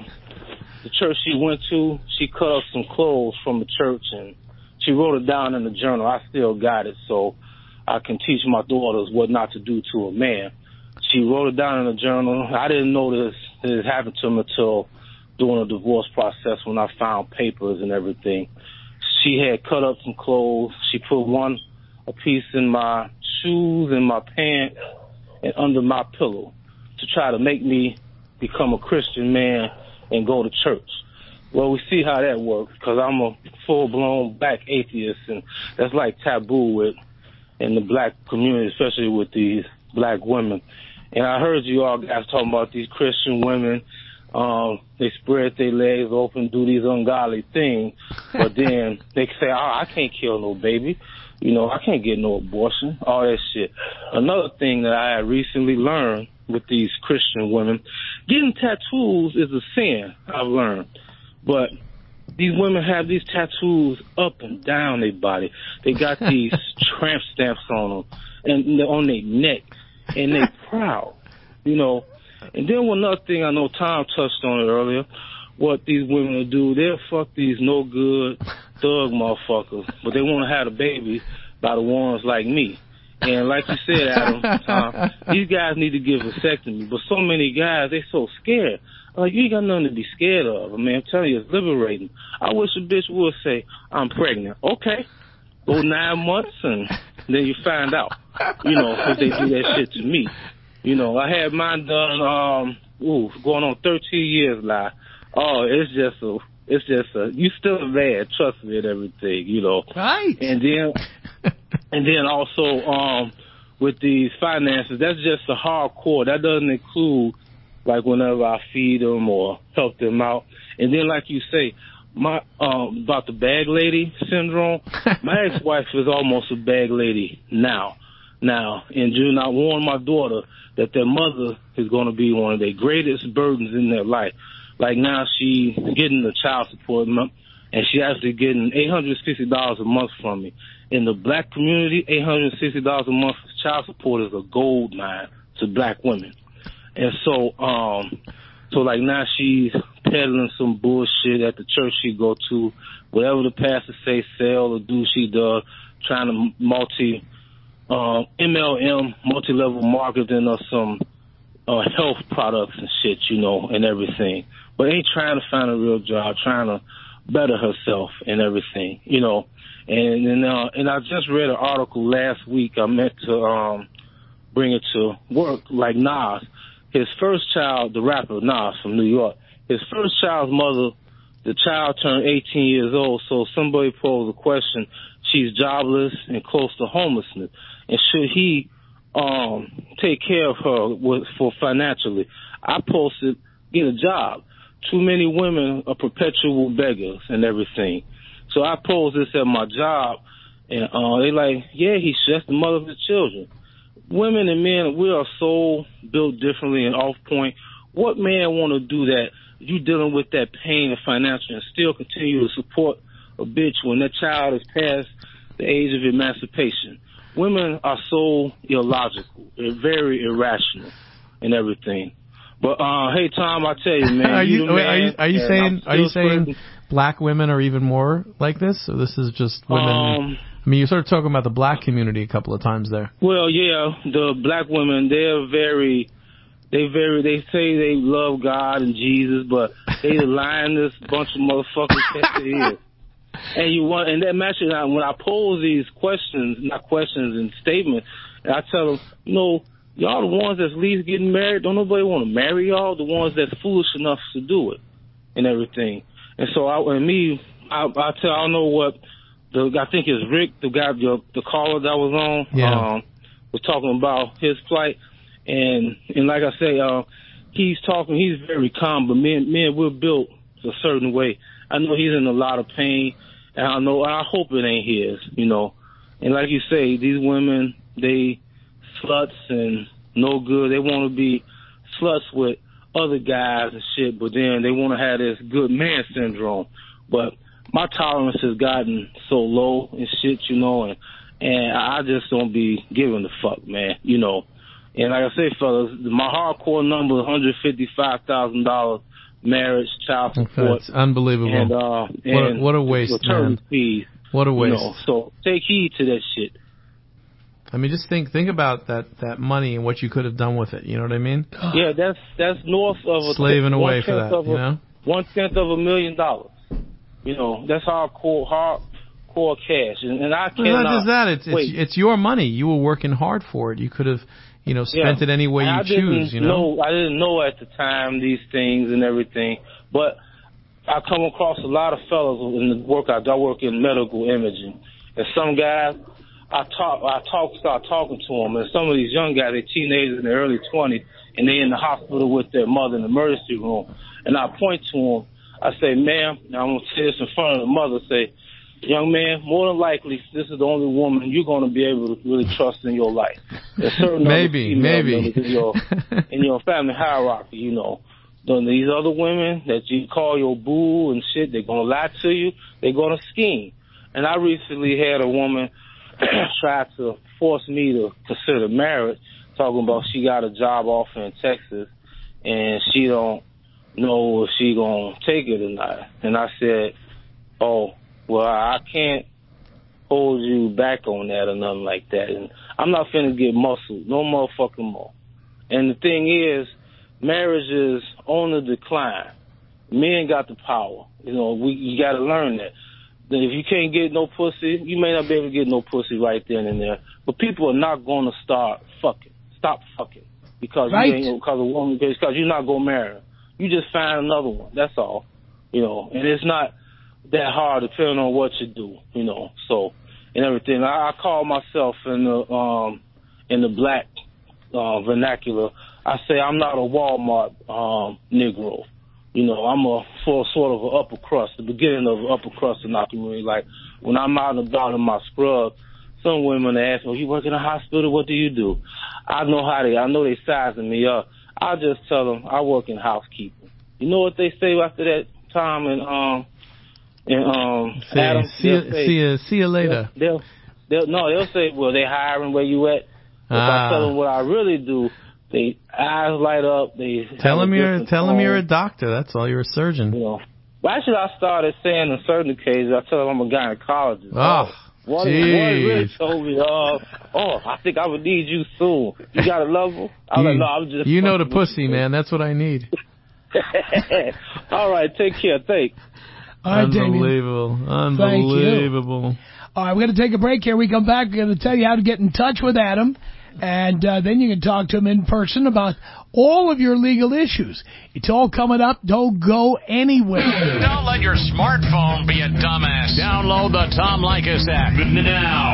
the church she went to, she cut up some clothes from the church, and she wrote it down in the journal. I still got it, so I can teach my daughters what not to do to a man. She wrote it down in the journal. I didn't know this happened to me until during the divorce process when I found papers and everything. She had cut up some clothes. She put a piece in my shoes and my pants and under my pillow to try to make me become a Christian man and go to church. Well, we see how that works, because I'm a full-blown black atheist, and that's like taboo in the black community, especially with these black women. And I heard you all guys talking about these Christian women. They spread their legs open, do these ungodly things, but then they say, I can't kill no baby. You know, I can't get no abortion, all that shit. Another thing that I had recently learned with these Christian women, getting tattoos is a sin, I've learned. But these women have these tattoos up and down their body. They got these tramp stamps on them and on their neck, and they proud, you know. And then one other thing I know Tom touched on it earlier, what these women will do, they'll fuck these no good thug motherfuckers, but they want to have a baby by the ones like me. And like you said, Adam, Tom, these guys need to give a vasectomy, but so many guys, they so scared. Like, you ain't got nothing to be scared of. I mean, I'm telling you, it's liberating. I wish a bitch would say, I'm pregnant. Okay. Go 9 months and then you find out, you know, if they do that shit to me. You know, I had mine done, going on 13 years now. Oh, it's just you still a man, trust me and everything, you know. Right. And then also, with these finances, that's just a hardcore. That doesn't include, like, whenever I feed them or help them out. And then, like you say, my about the bag lady syndrome, my ex-wife is almost a bag lady now. In June, I warned my daughter that their mother is going to be one of their greatest burdens in their life. Like, now she's getting the child support, and she actually getting $860 a month from me. In the black community, $860 a month for child support is a gold mine to black women. And so like, now she's peddling some bullshit at the church she go to. Whatever the pastor say, sell or do, she does, trying to MLM, multi-level marketing of some health products and shit, you know, and everything. But ain't trying to find a real job, trying to better herself and everything, you know. And I just read an article last week. I meant to bring it to work, like Nas. His first child, the rapper Nas from New York, his first child's mother, the child turned 18 years old, so somebody posed a question, she's jobless and close to homelessness, and should he take care of her for financially? I posted, get a job. Too many women are perpetual beggars and everything. So I posed this at my job, and they like, yeah, that's the mother of the children. Women and men, we are so built differently and off point. What man want to do that? You dealing with that pain and financial and still continue to support a bitch when that child is past the age of emancipation. Women are so illogical. They're very irrational and everything. But hey, Tom, I tell you, man, are you saying black women are even more like this, or this is just women? I mean, you started talking about the black community a couple of times there. Well, yeah, the black women, they say they love God and Jesus, but they lying this bunch of motherfuckers that it is. And that matches when I pose these questions, not questions and statements, and I tell them, y'all the ones that's least getting married. Don't nobody want to marry y'all. The ones that's foolish enough to do it and everything. And so I don't know what I think it's Rick, the guy, the caller that was on, was talking about his plight. And like I say, he's very calm, but men, we're built a certain way. I know he's in a lot of pain, and I hope it ain't his, And like you say, these women, they sluts and no good. They want to be sluts with other guys and shit, but then they want to have this good man syndrome. But my tolerance has gotten so low and shit, and I just don't be giving a fuck, man, And like I say, fellas, my hardcore number is $155,000 marriage, child support. It's unbelievable. And what a waste, man. Fees, what a waste. So take heed to that shit. I mean, just think about that money and what you could have done with it. You know what I mean? Yeah, that's north of slaving away for that. $1/1 million. That's hardcore cash, and I cannot. Well, not just that. It's your money. You were working hard for it. You could have, spent it any way you choose. I didn't know at the time these things and everything, but I come across a lot of fellas in the work. I work in medical imaging, and some guys. Start talking to them, and some of these young guys, they're teenagers in their early 20s, and they're in the hospital with their mother in the emergency room. And I point to them, I say, ma'am, now I'm going to say this in front of the mother, say, young man, more than likely, this is the only woman you're going to be able to really trust in your life. There's certain maybe. in your family hierarchy, These other women that you call your boo and shit, they're going to lie to you, they're going to scheme. And I recently had a woman tried to force me to consider marriage, talking about she got a job offer in Texas and she don't know if she gonna take it or not. And I said, oh, well, I can't hold you back on that or nothing like that. And I'm not finna get muscled, no motherfucking more. And the thing is, marriage is on the decline. Men got the power. You gotta learn that. Then if you can't get no pussy, you may not be able to get no pussy right then and there. But people are not going to stop fucking because because you're not going to marry her. You just find another one. That's all, And it's not that hard depending on what you do, So and everything. I call myself in the black vernacular. I say I'm not a Walmart Negro. I'm for sort of an upper crust, the beginning of upper crust in our community. Like, when I'm out and about in my scrub, some women ask me, you work in a hospital, what do you do? I know they sizing me up. I just tell them I work in housekeeping. You know what they say after that, Tom and Adam? See you later. They'll say, well, they hiring where you at? If I tell them what I really do, they eyes light up. They tell them you're a doctor. That's all. You're a surgeon. Well, actually, I started saying in certain occasions, I tell them I'm a gynecologist. One really told me, I think I would need you soon. You got a level? I'm like, no, I'm just. You know the pussy, man. That's what I need. All right, take care. Thanks. All right, Unbelievable. Unbelievable. All right, we're going to take a break here. We come back. We're going to tell you how to get in touch with Adam. And then you can talk to him in person about all of your legal issues. It's all coming up. Don't go anywhere. Don't let your smartphone be a dumbass. Download the Tom Leykis app now.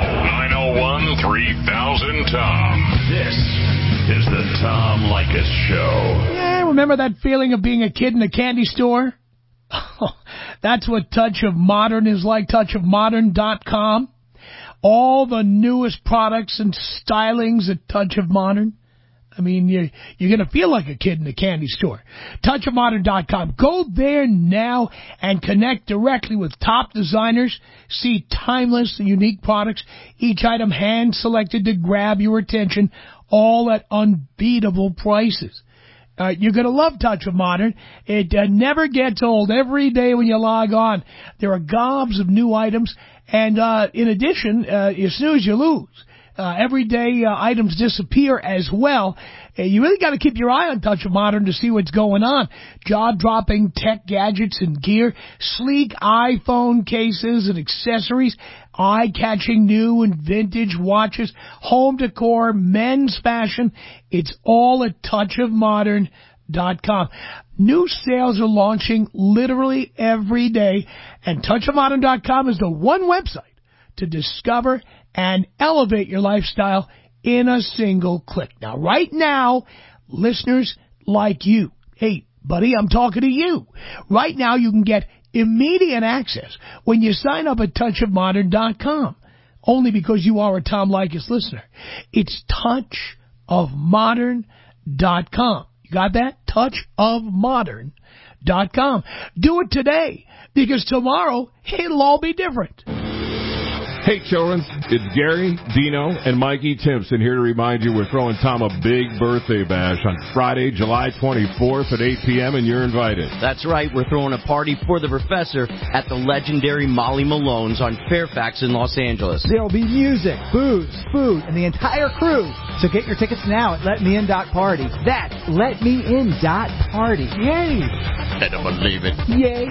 901-3000-TOM. This is the Tom Leykis Show. Yeah, remember that feeling of being a kid in a candy store? That's what Touch of Modern is like. touchofmodern.com. All the newest products and stylings at Touch of Modern. I mean, you're going to feel like a kid in a candy store. touchofmodern.com. Go there now and connect directly with top designers. See timeless and unique products. Each item hand-selected to grab your attention. All at unbeatable prices. You're going to love Touch of Modern. It never gets old. Every day when you log on, there are gobs of new items. And in addition, you snooze, you lose. Every day items disappear as well. You really got to keep your eye on Touch of Modern to see what's going on. Jaw-dropping tech gadgets and gear, sleek iPhone cases and accessories, eye-catching new and vintage watches, home decor, men's fashion. It's all at touchofmodern.com. New sales are launching literally every day, and touchofmodern.com is the one website to discover and elevate your lifestyle in a single click. Now, right now, listeners like you, hey, buddy, I'm talking to you. Right now, you can get immediate access when you sign up at touchofmodern.com, only because you are a Tom Leykis listener. It's touchofmodern.com. You got that? touchofmodern.com. Do it today, because tomorrow it'll all be different. Hey, children, it's Gary, Dino, and Mikey Timpson here to remind you we're throwing Tom a big birthday bash on Friday, July 24th at 8 p.m., and you're invited. That's right. We're throwing a party for the professor at the legendary Molly Malone's on Fairfax in Los Angeles. There'll be music, booze, food, and the entire crew. So get your tickets now at letmein.party. That's letmein.party. Yay! I don't believe it. Yay!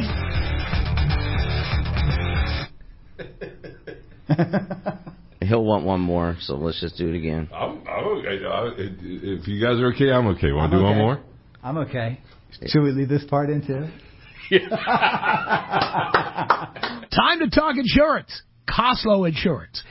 He'll want one more, so let's just do it again. I'm okay. If you guys are okay, I'm okay. Want to do one more? I'm okay. Should we leave this part in, too? Time to talk insurance. Coslow Insurance.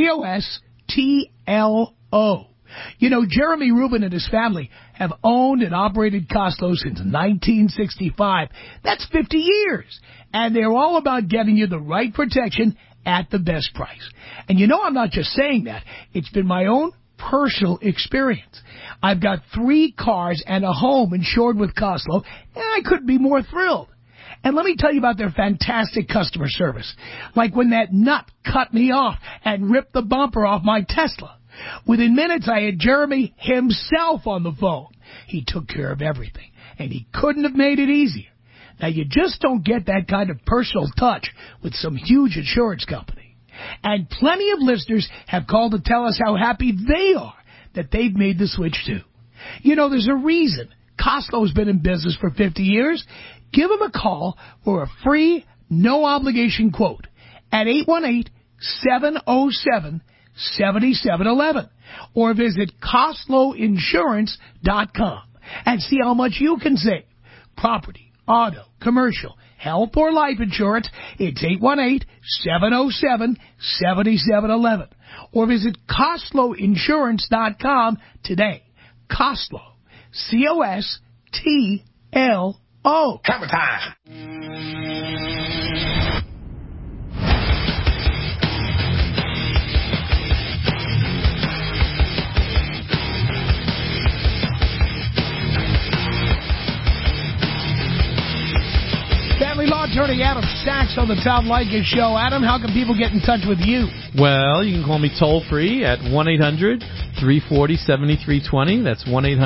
C-O-S-T-L-O. You know, Jeremy Rubin and his family have owned and operated Coslow since 1965. That's 50 years. And they're all about getting you the right protection at the best price. And you know I'm not just saying that. It's been my own personal experience. I've got 3 cars and a home insured with Coslow, and I couldn't be more thrilled. And let me tell you about their fantastic customer service. Like when that nut cut me off and ripped the bumper off my Tesla. Within minutes, I had Jeremy himself on the phone. He took care of everything, and he couldn't have made it easier. Now, you just don't get that kind of personal touch with some huge insurance company. And plenty of listeners have called to tell us how happy they are that they've made the switch too. You know, there's a reason Costlow's been in business for 50 years. Give them a call for a free, no-obligation quote at 818-707-7711 or visit CostlowInsurance.com and see how much you can save. Property, auto, commercial, health, or life insurance, it's 818-707-7711. Or visit CostlowInsurance.com today. Costlow. C-O-S-T-L-O. Hammer time. Family law attorney Adam Sachs on the Tom Leykis Show. Adam, how can people get in touch with you? Well, you can call me toll-free at 1-800-340-7320. That's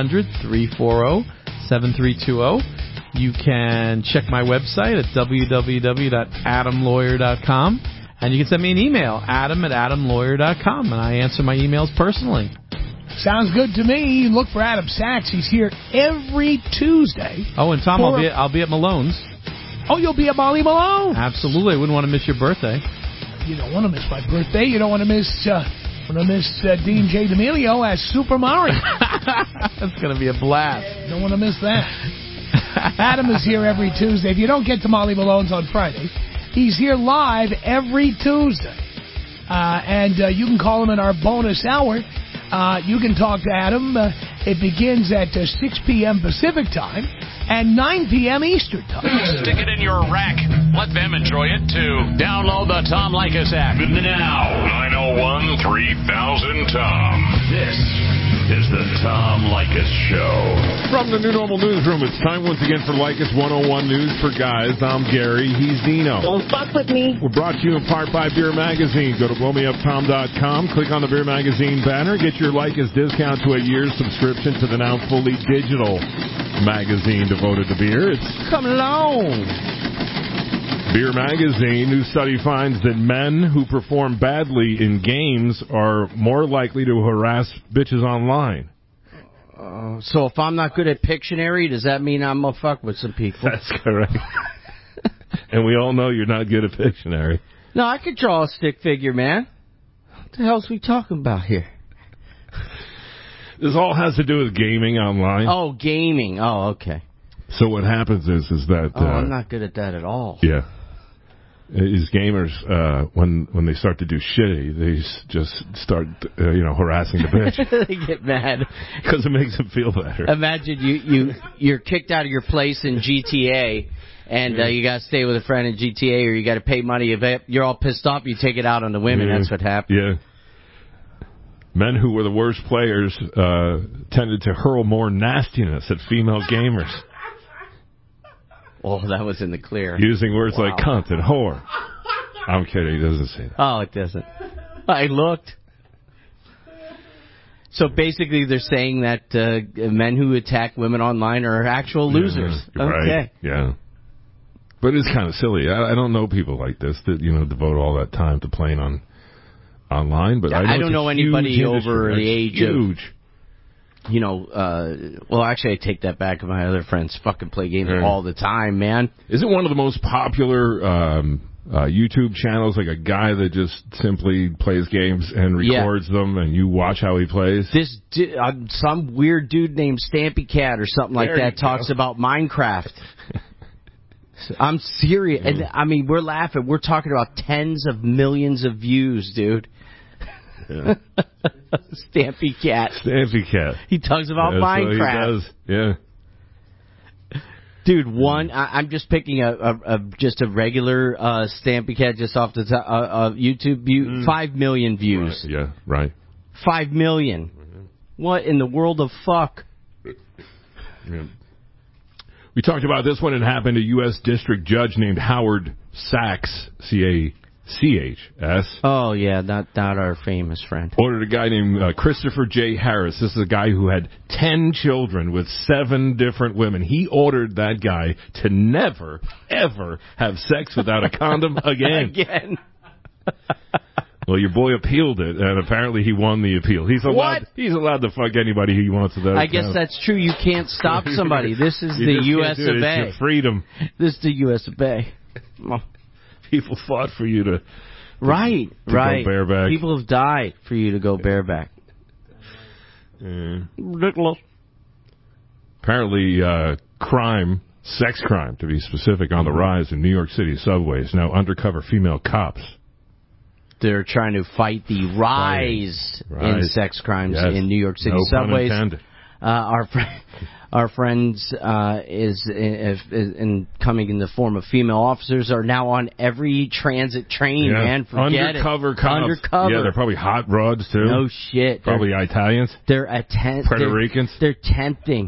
1-800-340-7320. You can check my website at www.adamlawyer.com. And you can send me an email, adam@adamlawyer.com, and I answer my emails personally. Sounds good to me. Look for Adam Sachs. He's here every Tuesday. Oh, and Tom, I'll be at Malone's. Oh, you'll be at Molly Malone? Absolutely. I wouldn't want to miss your birthday. You don't want to miss my birthday. You don't want to miss We're going to miss Dean J. D'Amelio as Super Mario. That's going to be a blast. Don't want to miss that. Adam is here every Tuesday. If you don't get to Molly Malone's on Friday, he's here live every Tuesday. And you can call him in our bonus hour. You can talk to Adam. It begins at 6 p.m. Pacific time and 9 p.m. Eastern time. Stick it in your rack. Let them enjoy it, too. Download the Tom Leykis app Now, 901-3000-TOM. This is the Tom Leykis Show. From the New Normal Newsroom, it's time once again for Leykis 101 News for Guys. I'm Gary. He's Dino. Don't fuck with me. We're brought to you in part by Beer Magazine. Go to blowmeuptom.com, click on the Beer Magazine banner, get your Leykis discount to a year's subscription to the now fully digital magazine devoted to beer. It's coming along. Beer Magazine, new study finds that men who perform badly in games are more likely to harass bitches online. So if I'm not good at Pictionary, does that mean I'm going to fuck with some people? That's correct. And we all know you're not good at Pictionary. No, I could draw a stick figure, man. What the hell's we talking about here? This all has to do with gaming online. Oh, gaming. Oh, okay. So what happens is that... I'm not good at that at all. Yeah. Is gamers, when they start to do shitty, they just start, harassing the bitch. They get mad. Because it makes them feel better. Imagine you're kicked out of your place in GTA, and you got to stay with a friend in GTA, or you got to pay money. You're all pissed off, you take it out on the women. Yeah. That's what happened. Yeah. Men who were the worst players tended to hurl more nastiness at female gamers. Oh, that was in the clear. Using words like cunt and whore. I'm kidding, he doesn't say that. Oh, it doesn't. I looked. So basically they're saying that men who attack women online are actual losers. Right. Okay. Yeah. But it's kind of silly. I don't know people like this that, devote all that time to playing online. But I don't know anybody over the age huge. of... well, actually, I take that back. My other friends fucking play games all the time, man. Isn't one of the most popular YouTube channels like a guy that just simply plays games and records them, and you watch how he plays? This some weird dude named Stampy Cat or something like that talks about Minecraft. I'm serious. And, I mean, we're laughing. We're talking about tens of millions of views, dude. Yeah. Stampy Cat. Stampy Cat. He talks about Minecraft. He does. Yeah. Dude, I'm just picking just a regular Stampy Cat just off the top of YouTube. 5 million views. Right. Yeah, right. 5 million. Mm-hmm. What in the world of fuck? Yeah. We talked about this when it happened. A U.S. district judge named Howard Sachs, C-A-C-H-S. Oh, yeah, not our famous friend. Ordered a guy named Christopher J. Harris. This is a guy who had 10 children with 7 different women. He ordered that guy to never, ever have sex without a condom again. Again. Well, your boy appealed it, and apparently he won the appeal. He's allowed to fuck anybody he wants without I guess that's true. You can't stop somebody. This is the U.S. of A. It's your freedom. This is the U.S. of A. People fought for you to go bareback. People have died for you to go bareback. Ridiculous. Apparently, sex crime to be specific, on the rise in New York City subways. Now, undercover female cops. They're trying to fight the rise in sex crimes in New York City subways. Our friends is coming in the form of female officers are now on every transit train, man. Forget undercover cops. Undercover. Yeah, they're probably hot rods, too. No shit. Probably Italians. They're Puerto Ricans. They're tempting.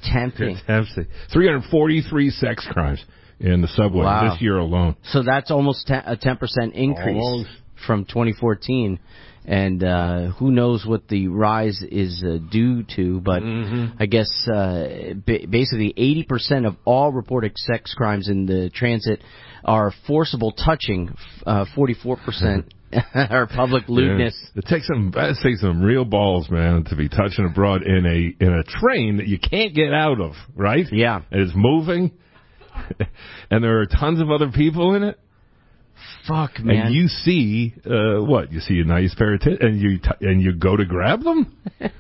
343 sex crimes in the subway this year alone. So that's almost a 10% increase from 2014. And who knows what the rise is due to, but I guess basically 80% of all reported sex crimes in the transit are forcible touching, 44% are public lewdness. Yeah. It takes some real balls, man, to be touching a broad in a train that you can't get out of, right? Yeah. And it's moving, and there are tons of other people in it. Fuck, man. And you see, what? You see a nice pair of tits, and you go to grab them?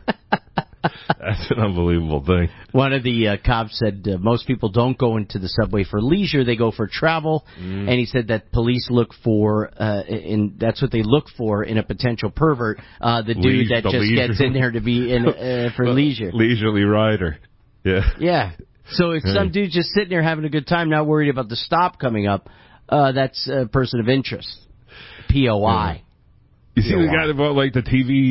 That's an unbelievable thing. One of the cops said most people don't go into the subway for leisure; they go for travel. And he said that police look for, that's what they look for in a potential pervert, the dude that just gets in there to be in for leisure. Leisurely rider. Yeah. Yeah. So if some dude's just sitting there having a good time, not worried about the stop coming up, that's a person of interest. POI. You see the guy that bought like the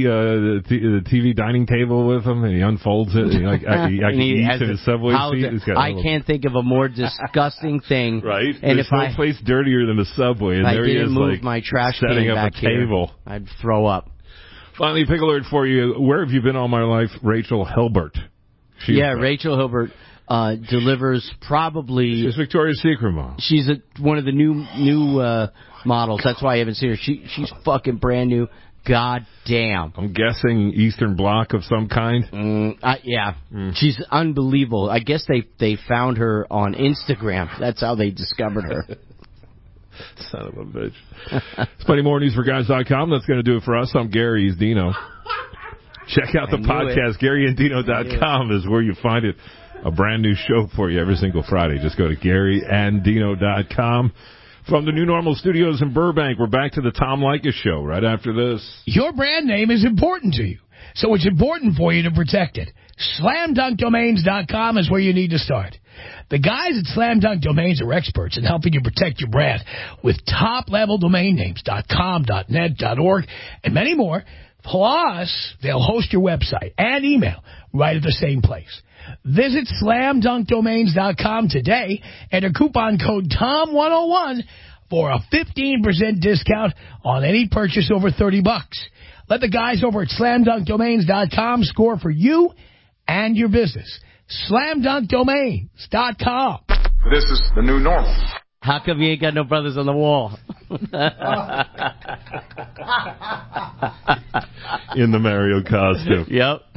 TV dining table with him, and he unfolds it, and he eats in his subway seat. I can't think of a more disgusting thing. Right? And There's no place dirtier than the subway, and there he is, didn't move my trash setting can up back a table. Here, I'd throw up. Finally, pick alert for you. Where have you been all my life? Rachel Hilbert. Rachel Hilbert delivers probably. She's Victoria's Secret model. She's one of the new models. That's why I haven't seen her. She's fucking brand new. God damn. I'm guessing Eastern Bloc of some kind. She's unbelievable. I guess they found her on Instagram. That's how they discovered her. Son of a bitch. It's PlentyMoreNewsForGuys.com. That's going to do it for us. I'm Gary. He's Dino. Check out the podcast. GaryandDino.com is where you find it. A brand new show for you every single Friday. Just go to GaryandDino.com. From the New Normal Studios in Burbank, we're back to the Tom Leykis Show right after this. Your brand name is important to you, so it's important for you to protect it. SlamDunkDomains.com is where you need to start. The guys at Slam Dunk Domains are experts in helping you protect your brand with top-level domain names, .com, .net, .org, and many more. Plus, they'll host your website and email right at the same place. Visit SlamDunkDomains.com today. Enter coupon code TOM101 for a 15% discount on any purchase over $30. Let the guys over at SlamDunkDomains.com score for you and your business. SlamDunkDomains.com. This is the new normal. How come you ain't got no brothers on the wall? In the Mario costume. Yep.